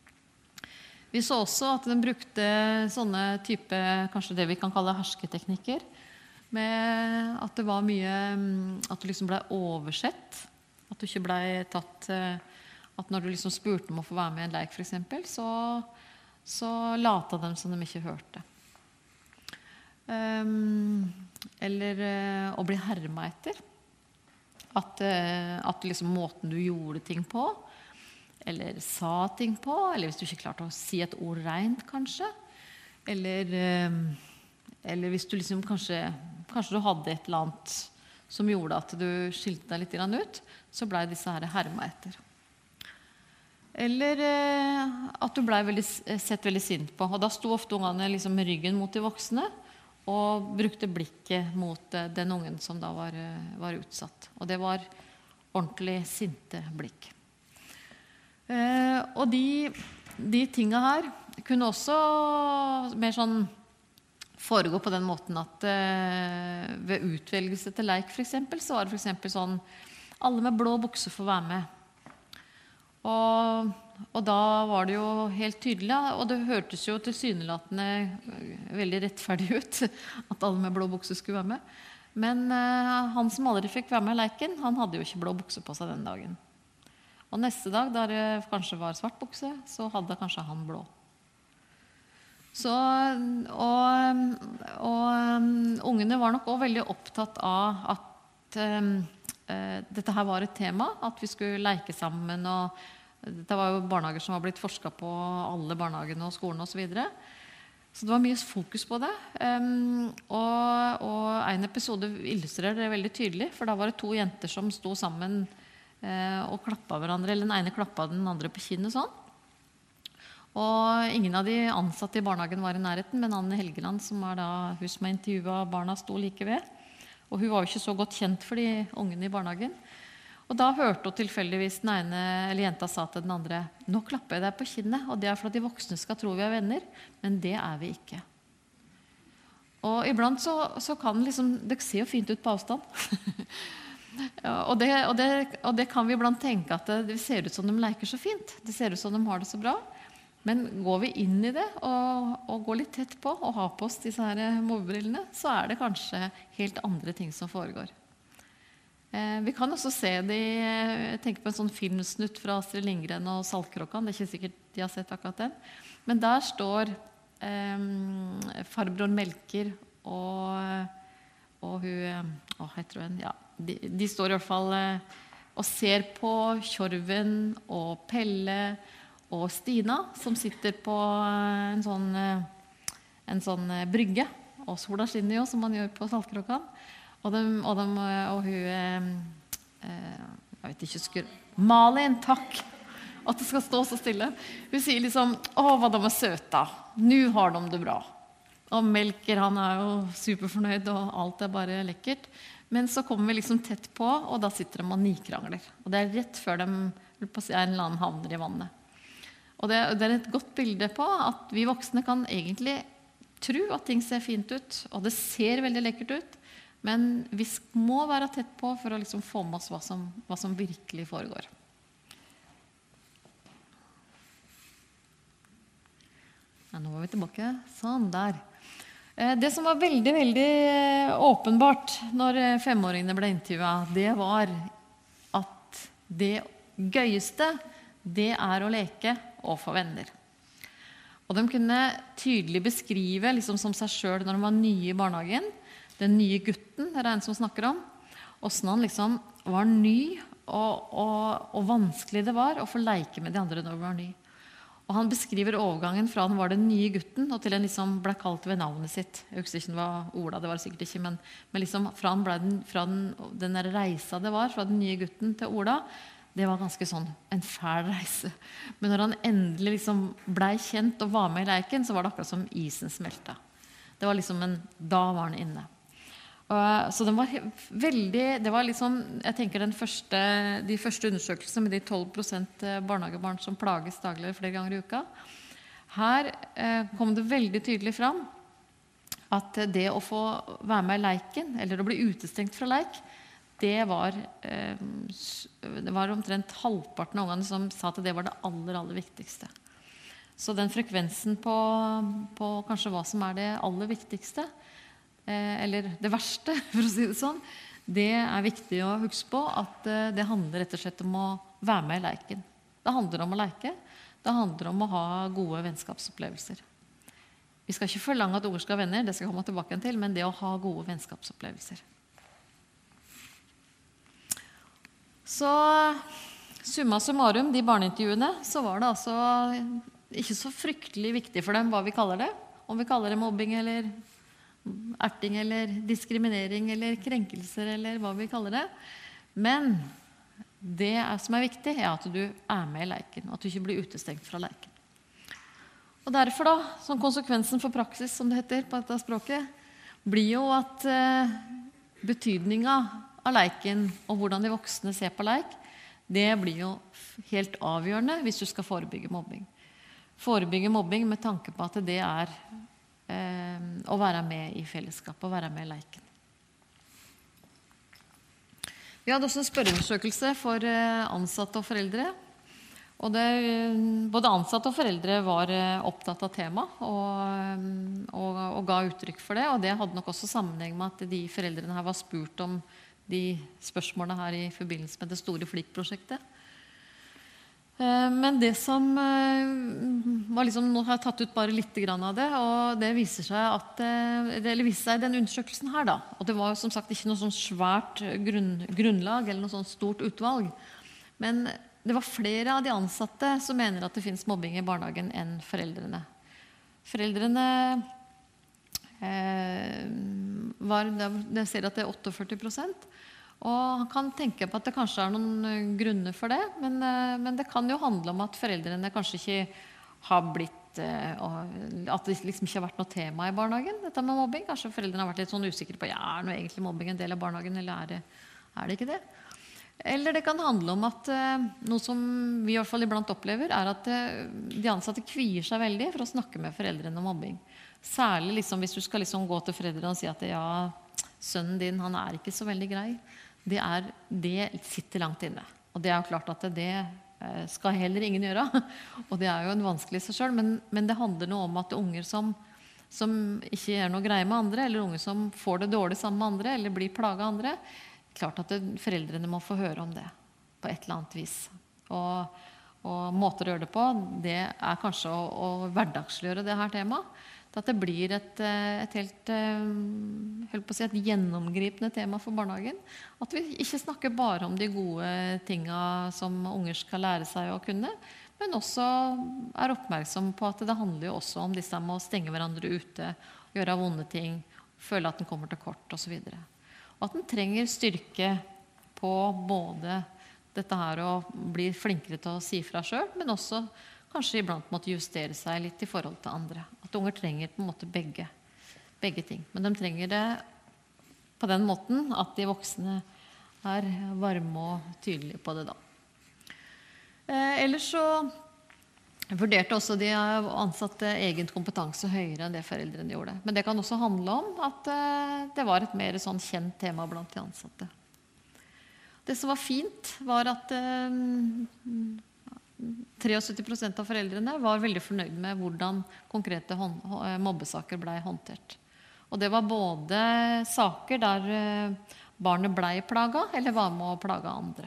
Vi så også at de brukte sånne type, kanskje det vi kan kalle hersketeknikker, med at det var mye, at du liksom ble oversett, at du ikke ble tatt, at når du liksom spurte om å få være med i en leik for eksempel, så, så lata de som de ikke hørte. Um, eller uh, å bli hermet etter. At, uh, at liksom måten du gjorde ting på, eller sa ting på, eller hvis du ikke klarte å si et ord rent, kanskje. Eller, eller hvis du liksom kanskje, kanskje du hadde et eller annet som gjorde at du skilte deg litt ut, så ble disse her hermet etter. Eller at du ble veldig, sett veldig sint på. Og da sto ofte ungene liksom med ryggen mot de voksne, og brukte blikket mot den ungen som da var, var utsatt. Og det var ordentlig sinte blikk. Eh, og de, de tingene her kunne også mer sånn foregå på den måten at eh, ved utvelgelse til leik for eksempel, så var det for eksempel sånn alle med blå bukse får være med. Og, og da var det jo helt tydelig, og det hørtes jo tilsynelatende veldig rettferdig ut at alle med blå bukse skulle være med. Men eh, han som aldri fikk være med i leiken, han hadde jo ikke blå bukse på seg den dagen. Og neste dag, da det kanskje var svart bukse, så hadde kanskje han blå. Så, og, og ungene var nok også veldig opptatt av at um, uh, dette her var et tema, at vi skulle leke sammen, og dette var jo barnehager som var blitt forsket på, alle barnehagene og skolene og så videre. Så det var mye fokus på det. Um, og, og en episode illustrerer det veldig tydelig, for da var det to jenter som sto sammen og klappa hverandre, eller den ene klappa den andre på kinnet sånn. Og ingen av de ansatte i barnehagen var i nærheten, men Anne Helgeland, som er da hun som har intervjuet barna, sto like ved. Og hun var jo ikke så godt kjent for de ungene i barnehagen. Og da hørte hun tilfeldigvis den ene, eller jenta sa til den andre, nå klapper jeg deg på kinnet, og det er for at de voksne skal tro vi er venner, men det er vi ikke. Og iblant så, så kan liksom, det ser jo fint ut på avstand. Ja, og, det, og, det, og det kan vi iblant tenke at det, det ser ut som de leker så fint. Det ser ut som de har det så bra. Men går vi inn i det og, og går litt tett på og har på oss disse her mobbebrillene, så er det kanskje helt andre ting som foregår. Eh, vi kan også se det, jeg tenker på en sånn filmsnutt fra Astrid Lindgren og Saltkråkan, det er ikke sikkert de har sett akkurat den. Men der står eh, farbror Melker og, og hun, å, heter hun, ja, de, de står i hvert fall eh, og ser på Tjorven og Pelle og Stina, som sitter på en sånn, en sånn brygge, og sola skinner jo, som man gjør på Saltkråkan. Og, de, og, de, og hun, eh, jeg vet ikke, skur... Malin, takk! At det skal stå så stille. Hun sier liksom, å, hva de er søta. Nå har de det bra. Og Melker, han er jo superfornøyd, og alt er bare lekkert. Men så kommer vi liksom tett på, og da sitter de og nikrangler. Og det er rett før de vil på å si en eller annen havner i vannet. Og det, det er et godt bilde på at vi voksne kan egentlig tro at ting ser fint ut, og det ser veldig lekkert ut, men vi må være tett på for å liksom få med oss hva som, hva som virkelig foregår. Ja, nå var vi tilbake. Sånn, der. Det som var veldig, veldig åpenbart når femåringene ble intervjuet, det var at det gøyeste, det er å leke og få venner. Og de kunne tydelig beskrive liksom som seg selv når de var nye i barnehagen, den nye gutten, det er en som snakker om, hvordan han liksom var ny og, og, og vanskelig det var å få leke med de andre når han var ny. Og han beskriver overgangen fra han var den nye gutten og til han liksom ble kalt ved navnet sitt. Jeg husker ikke det var Ola, det var det sikkert ikke, men, men liksom fra, han ble den, fra den, den der reisa det var, fra den nye gutten til Ola, det var ganske sånn en fæl reise. Men når han endelig liksom ble kjent og var med i leiken, så var det akkurat som isen smelta. Det var liksom en, da var han inne. Og, så den var veldig, det var liksom, jeg tenker den første, de første undersøkelsene med de tolv prosent barnehagebarn som plages daglig flere ganger i uka. Her eh, kom det veldig tydelig fram at det å få være med i leiken, eller å bli utestengt fra leik, det var, eh, det var omtrent halvparten av ungene som sa at det var det aller, aller viktigste. Så den frekvensen på, på kanskje hva som er det aller viktigste, eh, eller det verste, for å si det sånn, det er viktig å huske på at eh, det handler rett og slett om å være med i leiken. Det handler om å leke, det handler om å ha gode vennskapsopplevelser. Vi skal ikke forlange at unger skal ha venner, det skal jeg komme tilbake til, men det å ha gode vennskapsopplevelser. Så summa summarum, de barneintervjuene, så var det altså ikke så fryktelig viktig for dem hva vi kaller det. Om vi kaller det mobbing eller erting eller diskriminering eller krenkelser eller hva vi kaller det. Men det som er viktig er at du er med i leiken, at du ikke blir utestengt fra leiken. Og derfor da, som konsekvensen for praksis, som det heter på dette språket, blir jo at eh, betydningen av leiken og hvordan de voksne ser på leik, det blir jo helt avgjørende hvis du skal forebygge mobbing. Forebygge mobbing med tanke på at det er eh, å være med i fellesskap, å være med i leiken. Vi hadde også en spørreundersøkelse for eh, ansatte og foreldre, og det, både ansatte og foreldre var eh, opptatt av tema og, og, og ga uttrykk for det, og det hadde nok også sammenheng med at de foreldrene her var spurt om de spørsmålene her i forbindelse med det store FLIK-prosjektet. Men det som var liksom, nå har jeg tatt ut bare litt grann av det, og det viser seg at det viser seg i den undersøkelsen her da, og det var jo som sagt ikke noe sånn svært grunn, grunnlag eller noe sånn stort utvalg, men det var flere av de ansatte som mener at det finnes mobbing i barnehagen enn foreldrene. Foreldrene eh, var, jeg ser at det er åttiførti prosent, og han kan tenke på at det kanskje er noen grunner for det, men, men det kan jo handle om at foreldrene kanskje ikke har blitt, at det liksom ikke har vært noe tema i barnehagen, dette med mobbing. Kanskje foreldrene har vært litt sånn usikre på, ja, er nå egentlig mobbing en del av barnehagen, eller er det, er det ikke det? Eller det kan handle om at eh, noe som vi i hvert fall iblant opplever, er at eh, de ansatte kvier seg veldig for å snakke med foreldrene om mobbing. Særlig liksom, hvis du skal liksom gå til foreldrene og si at ja, sønnen din han er ikke så veldig grei. Det, er, det sitter langt inne. Og det er jo klart at det eh, skal heller ingen gjøre. Og det er jo en vanskelig i seg selv. Men, men det handler noe om at unger som, som ikke gjør noe greie med andre, eller unger som får det dårlig sammen med andre, eller blir plaget av andre, klart at det, foreldrene må få høre om det på et eller annet vis. Og, og måter å gjøre det på, det er kanskje å, å hverdagsliggjøre det her temaet. At det blir et, et helt helt på å si, et gjennomgripende tema for barnehagen. At vi ikke snakker bare om de gode tingene som unger skal lære seg å kunne, men også er oppmerksom på at det handler jo også om disse med å stenge hverandre ute, gjøre vonde ting, føle at den kommer til kort og så videre. Og at den trenger styrke på både dette her å bli flinkere til å si fra selv, men også kanskje iblant måtte justere seg litt i forhold til andre. At unger trenger på en måte begge, begge ting. Men de trenger det på den måten at de voksne er varme og tydelige på det da. Eh, ellers så vurderte også de ansatte egen kompetanse høyere enn det foreldrene gjorde. Men det kan også handle om at eh, det var et mer sånn kjent tema blant de ansatte. Det som var fint var at eh, syttitre prosent av foreldrene var veldig fornøyd med hvordan konkrete hånd, mobbesaker ble håndtert. Og det var både saker der eh, barnet ble plaget, eller var med å plage andre.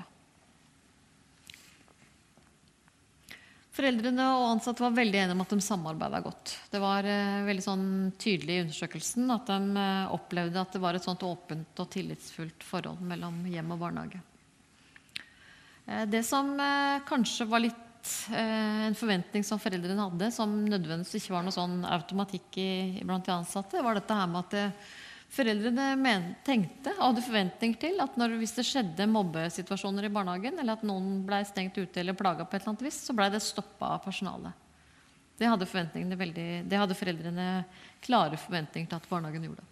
Foreldrene og ansatte var veldig enige om at de samarbeidet godt. Det var eh, veldig sånn tydelig i undersøkelsen at de eh, opplevde at det var et sånt åpent og tillitsfullt forhold mellom hjem og barnehage. Eh, det som eh, kanskje var litt eh, en forventning som foreldrene hadde, som nødvendigvis ikke var noe sånn automatikk i, blant de ansatte, var dette her med at eh, foreldrene men, tenkte og hadde forventning til at når, hvis det skjedde mobbesituasjoner i barnehagen, eller at noen ble stengt ute eller plaget på et eller annet vis, så ble det stoppet av personalet. Det hadde, forventningene veldig, det hadde foreldrene klare forventninger til at barnehagen gjorde.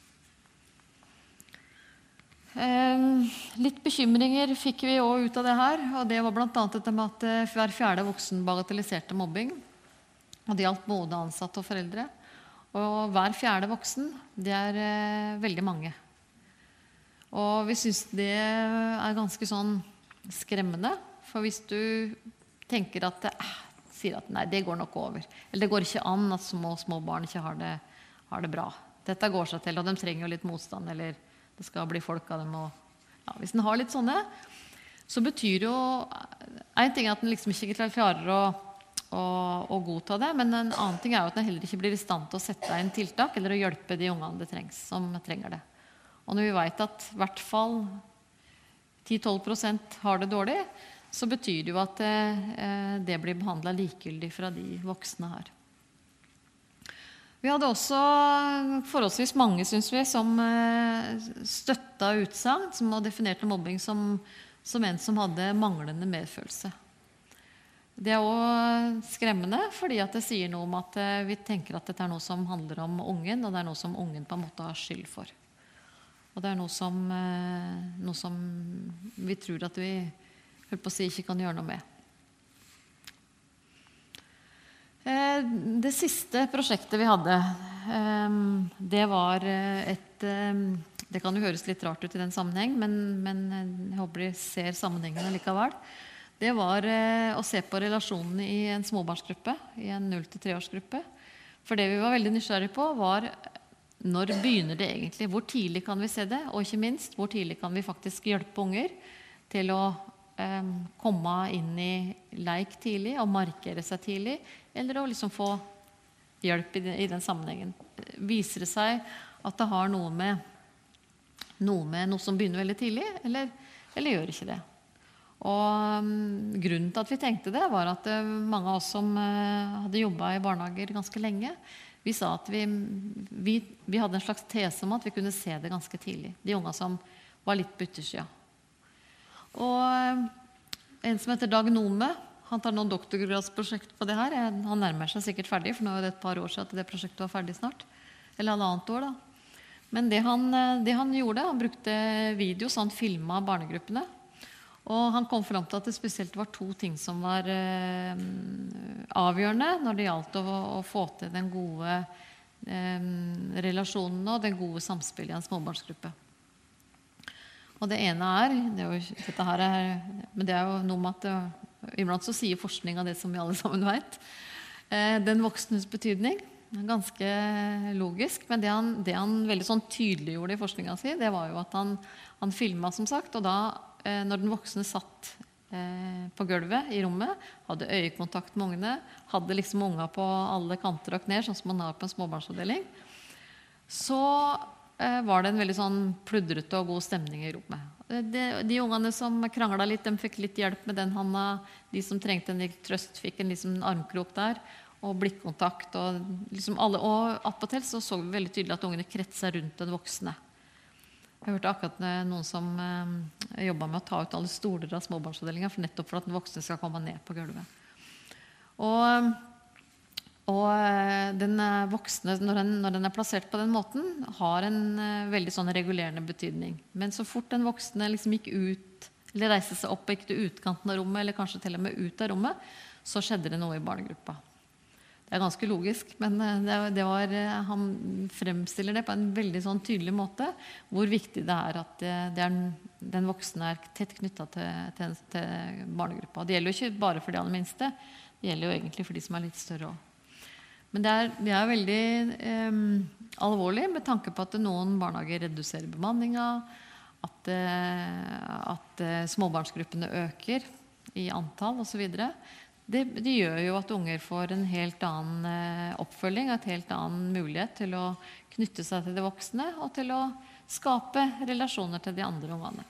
Eh, litt bekymringer fikk vi også ut av det her, og det var blant annet dette med at hver fjerde voksen bagatelliserte mobbing, og det gjaldt både ansatte og foreldre. Og hver fjerde voksen, det er eh, veldig mange. Og vi synes det er ganske sånn skremmende, for hvis du tenker at det, eh, sier at nei, det går nok over, eller det går ikke an at små, små barn ikke har det, har det bra. Dette går seg til, og de trenger jo litt motstand, eller det skal bli folk av dem. Og, ja, hvis den har litt sånne, så betyr jo, en ting er at den liksom ikke klarer å Og, og godta det, men en annen ting er jo at den heller ikke blir i stand til å sette inn tiltak eller å hjelpe de ungene det trengs, som trenger det. Og når vi vet at i hvert fall ti til tolv prosent har det dårlig, så betyr det jo at eh, det blir behandlet likegyldig fra de voksne her. Vi hadde også forholdsvis mange, synes vi, som eh, støttet utsagn, som definerte mobbing som, som en som hadde manglende medfølelse. Det er også skremmende, fordi at det sier noe om at vi tenker at dette er noe som handler om ungen, og det er noe som ungen på en måte har skyld for. Og det er noe som, noe som vi tror at vi holdt på å si, ikke kan gjøre noe med. Det siste prosjektet vi hadde, det var et, det kan jo høres litt rart ut i den sammenheng, men, men jeg håper de ser sammenhengen likevel. Det var eh, å se på relasjonene i en småbarnsgruppe, i en null til tre årsgruppe. For det vi var veldig nysgjerrig på var når begynner det egentlig, hvor tidlig kan vi se det, og ikke minst hvor tidlig kan vi faktisk hjelpe unger til å eh, komme inn i leik tidlig og markere seg tidlig, eller å liksom få hjelp i den, i den sammenhengen. Viser det seg at det har noe med noe, med noe som begynner veldig tidlig, eller, eller gjør ikke det? Og um, grunnen til at vi tenkte det var at uh, mange av oss som uh, hadde jobbet i barnehager ganske lenge, vi sa at vi, vi, vi hadde en slags tese om at vi kunne se det ganske tidlig. De unge som var litt på yttersida. Og uh, en som heter Dag Nome, han tar noen doktorgradsprosjekt på det her. Han nærmer seg sikkert ferdig, for nå er det et par år siden at det prosjektet var ferdig snart. Eller halvannet år da. Men det han, det han gjorde, han brukte video, så han filmet barnegruppene. Og han kom frem til at det spesielt var to ting som var eh, avgjørende når det gjaldt å, å få til den gode eh, relasjonen og den gode samspillet i en småbarnsgruppe. Og det ene er, det er jo, dette her er, men det er jo noe med at det, iblant så sier forskning av det som vi alle sammen vet, eh, den voksnes betydning. Ganske logisk, men det han, det han veldig sånn tydelig gjorde i forskningen sin, det var jo at han, han filmet som sagt, og da eh, når den voksne satt eh, på gulvet i rommet, hadde øyekontakt med ungene, hadde liksom unga på alle kanter og knær, sånn som man har på en småbarnsavdeling, så eh, var det en veldig sånn pludrete og god stemning i rommet. De, de ungene som kranglet litt, de fikk litt hjelp med den handa, de som trengte en litt trøst, fikk en liksom armkrok der, og blikkontakt og liksom alle, og attpåtil så så vi veldig tydelig at ungene kretset rundt den voksne. Jeg hørte akkurat noen som eh, jobbet med å ta ut alle stoler av småbarnsavdelingen, for nettopp for at den voksne skal komme ned på gulvet. Og, og den voksne, når den, når den er plassert på den måten, har en eh, veldig sånn regulerende betydning. Men så fort den voksne liksom gikk ut, eller reiste seg opp og gikk til utkanten av rommet, eller kanskje til og med ut av rommet, så skjedde det noe i barnegruppa. Det er ganske logisk, men det, det var, han fremstiller det på en veldig sånn tydelig måte, hvor viktig det er at det, det er, den voksne er tett knyttet til, til, til barnegruppa. Det gjelder jo ikke bare for de aller minste, det gjelder jo egentlig for de som er litt større også. Men det er, det er veldig eh, alvorlig med tanke på at noen barnehager reduserer bemanninga, at, at småbarnsgruppene øker i antall og så videre. Det, det gjør jo at unger får en helt annen eh, oppfølging, et helt annen mulighet til å knytte seg til de voksne og til å skape relasjoner til de andre ungene.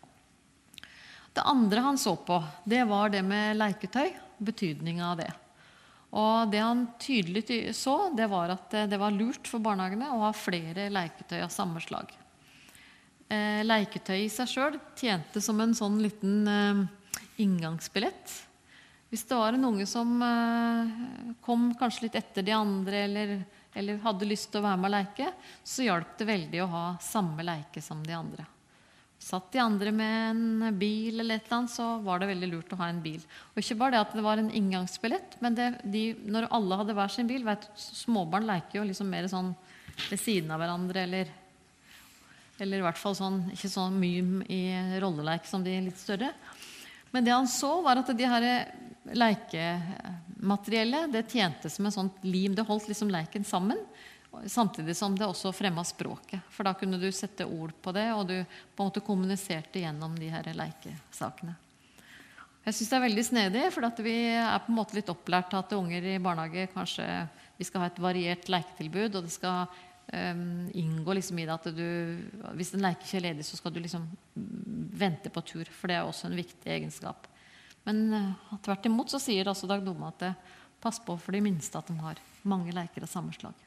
Det andre han så på, det var det med leketøy, betydningen av det. Og det han tydelig så, det var at det var lurt for barnehagene å ha flere leketøy av samme slag. Eh, leketøy i seg selv tjente som en sånn liten eh, inngangsbillett. Hvis det var en unge som eh, kom kanskje litt etter de andre, eller, eller hadde lyst til å være med å leke, så hjalp det veldig å ha samme leke som de andre. Satt de andre med en bil eller et eller annet, så var det veldig lurt å ha en bil. Og ikke bare det at det var en inngangsbillett, men det, de, når alle hadde hver sin bil, vet, småbarn leker jo liksom mer sånn ved siden av hverandre, eller, eller i hvert fall sånn, ikke så mye i rolleleik som de litt større. Men det han så var at de her lekemateriellet, det tjente som en sånn lim, det holdt liksom leken sammen, samtidig som det også fremmet språket. For da kunne du sette ord på det, og du på en måte kommuniserte gjennom de her lekesakene. Jeg synes det er veldig snedig, for at vi er på en måte litt opplært til at unger i barnehage kanskje, vi skal ha et variert leketilbud, og det skal um, inngå liksom i det at du, hvis en leker ikke er ledig, så skal du liksom vente på tur, for det er også en viktig egenskap. Men uh, tvert imot så sier altså Dag Dome at det pass på for de minste at de har mange leker av samme slag.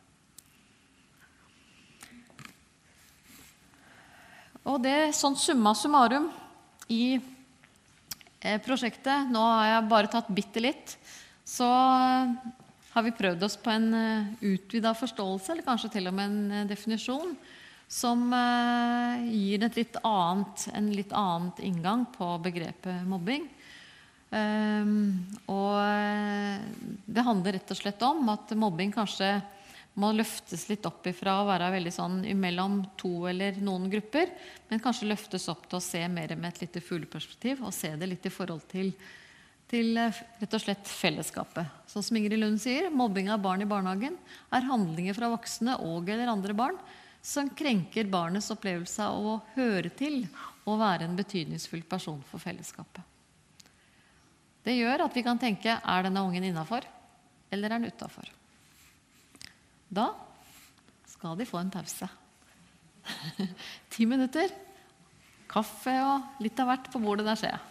Og det er sånn summa summarum i eh, prosjektet. Nå har jeg bare tatt bitte litt, så uh, har vi prøvd oss på en uh, utvidet forståelse, eller kanskje til og med en uh, definisjon, som uh, gir et litt annet, en litt annet inngang på begrepet mobbing. Um, og uh, det handler rett og slett om at mobbing kanskje må løftes litt opp ifra å være veldig sånn imellom to eller noen grupper, men kanskje løftes opp til å se mer med et lite fugleperspektiv, og se det litt i forhold til, til rett og slett fellesskapet. Sånn som Ingrid Lund sier, mobbing av barn i barnehagen er handlinger fra voksne og eller andre barn som krenker barnets opplevelse av å høre til og være en betydningsfull person for fellesskapet. Det gjør at vi kan tenke, er denne ungen innenfor, eller er den utenfor? Da skal de få en pause. Ti minutter, kaffe og litt av hvert på bordet der ser jeg.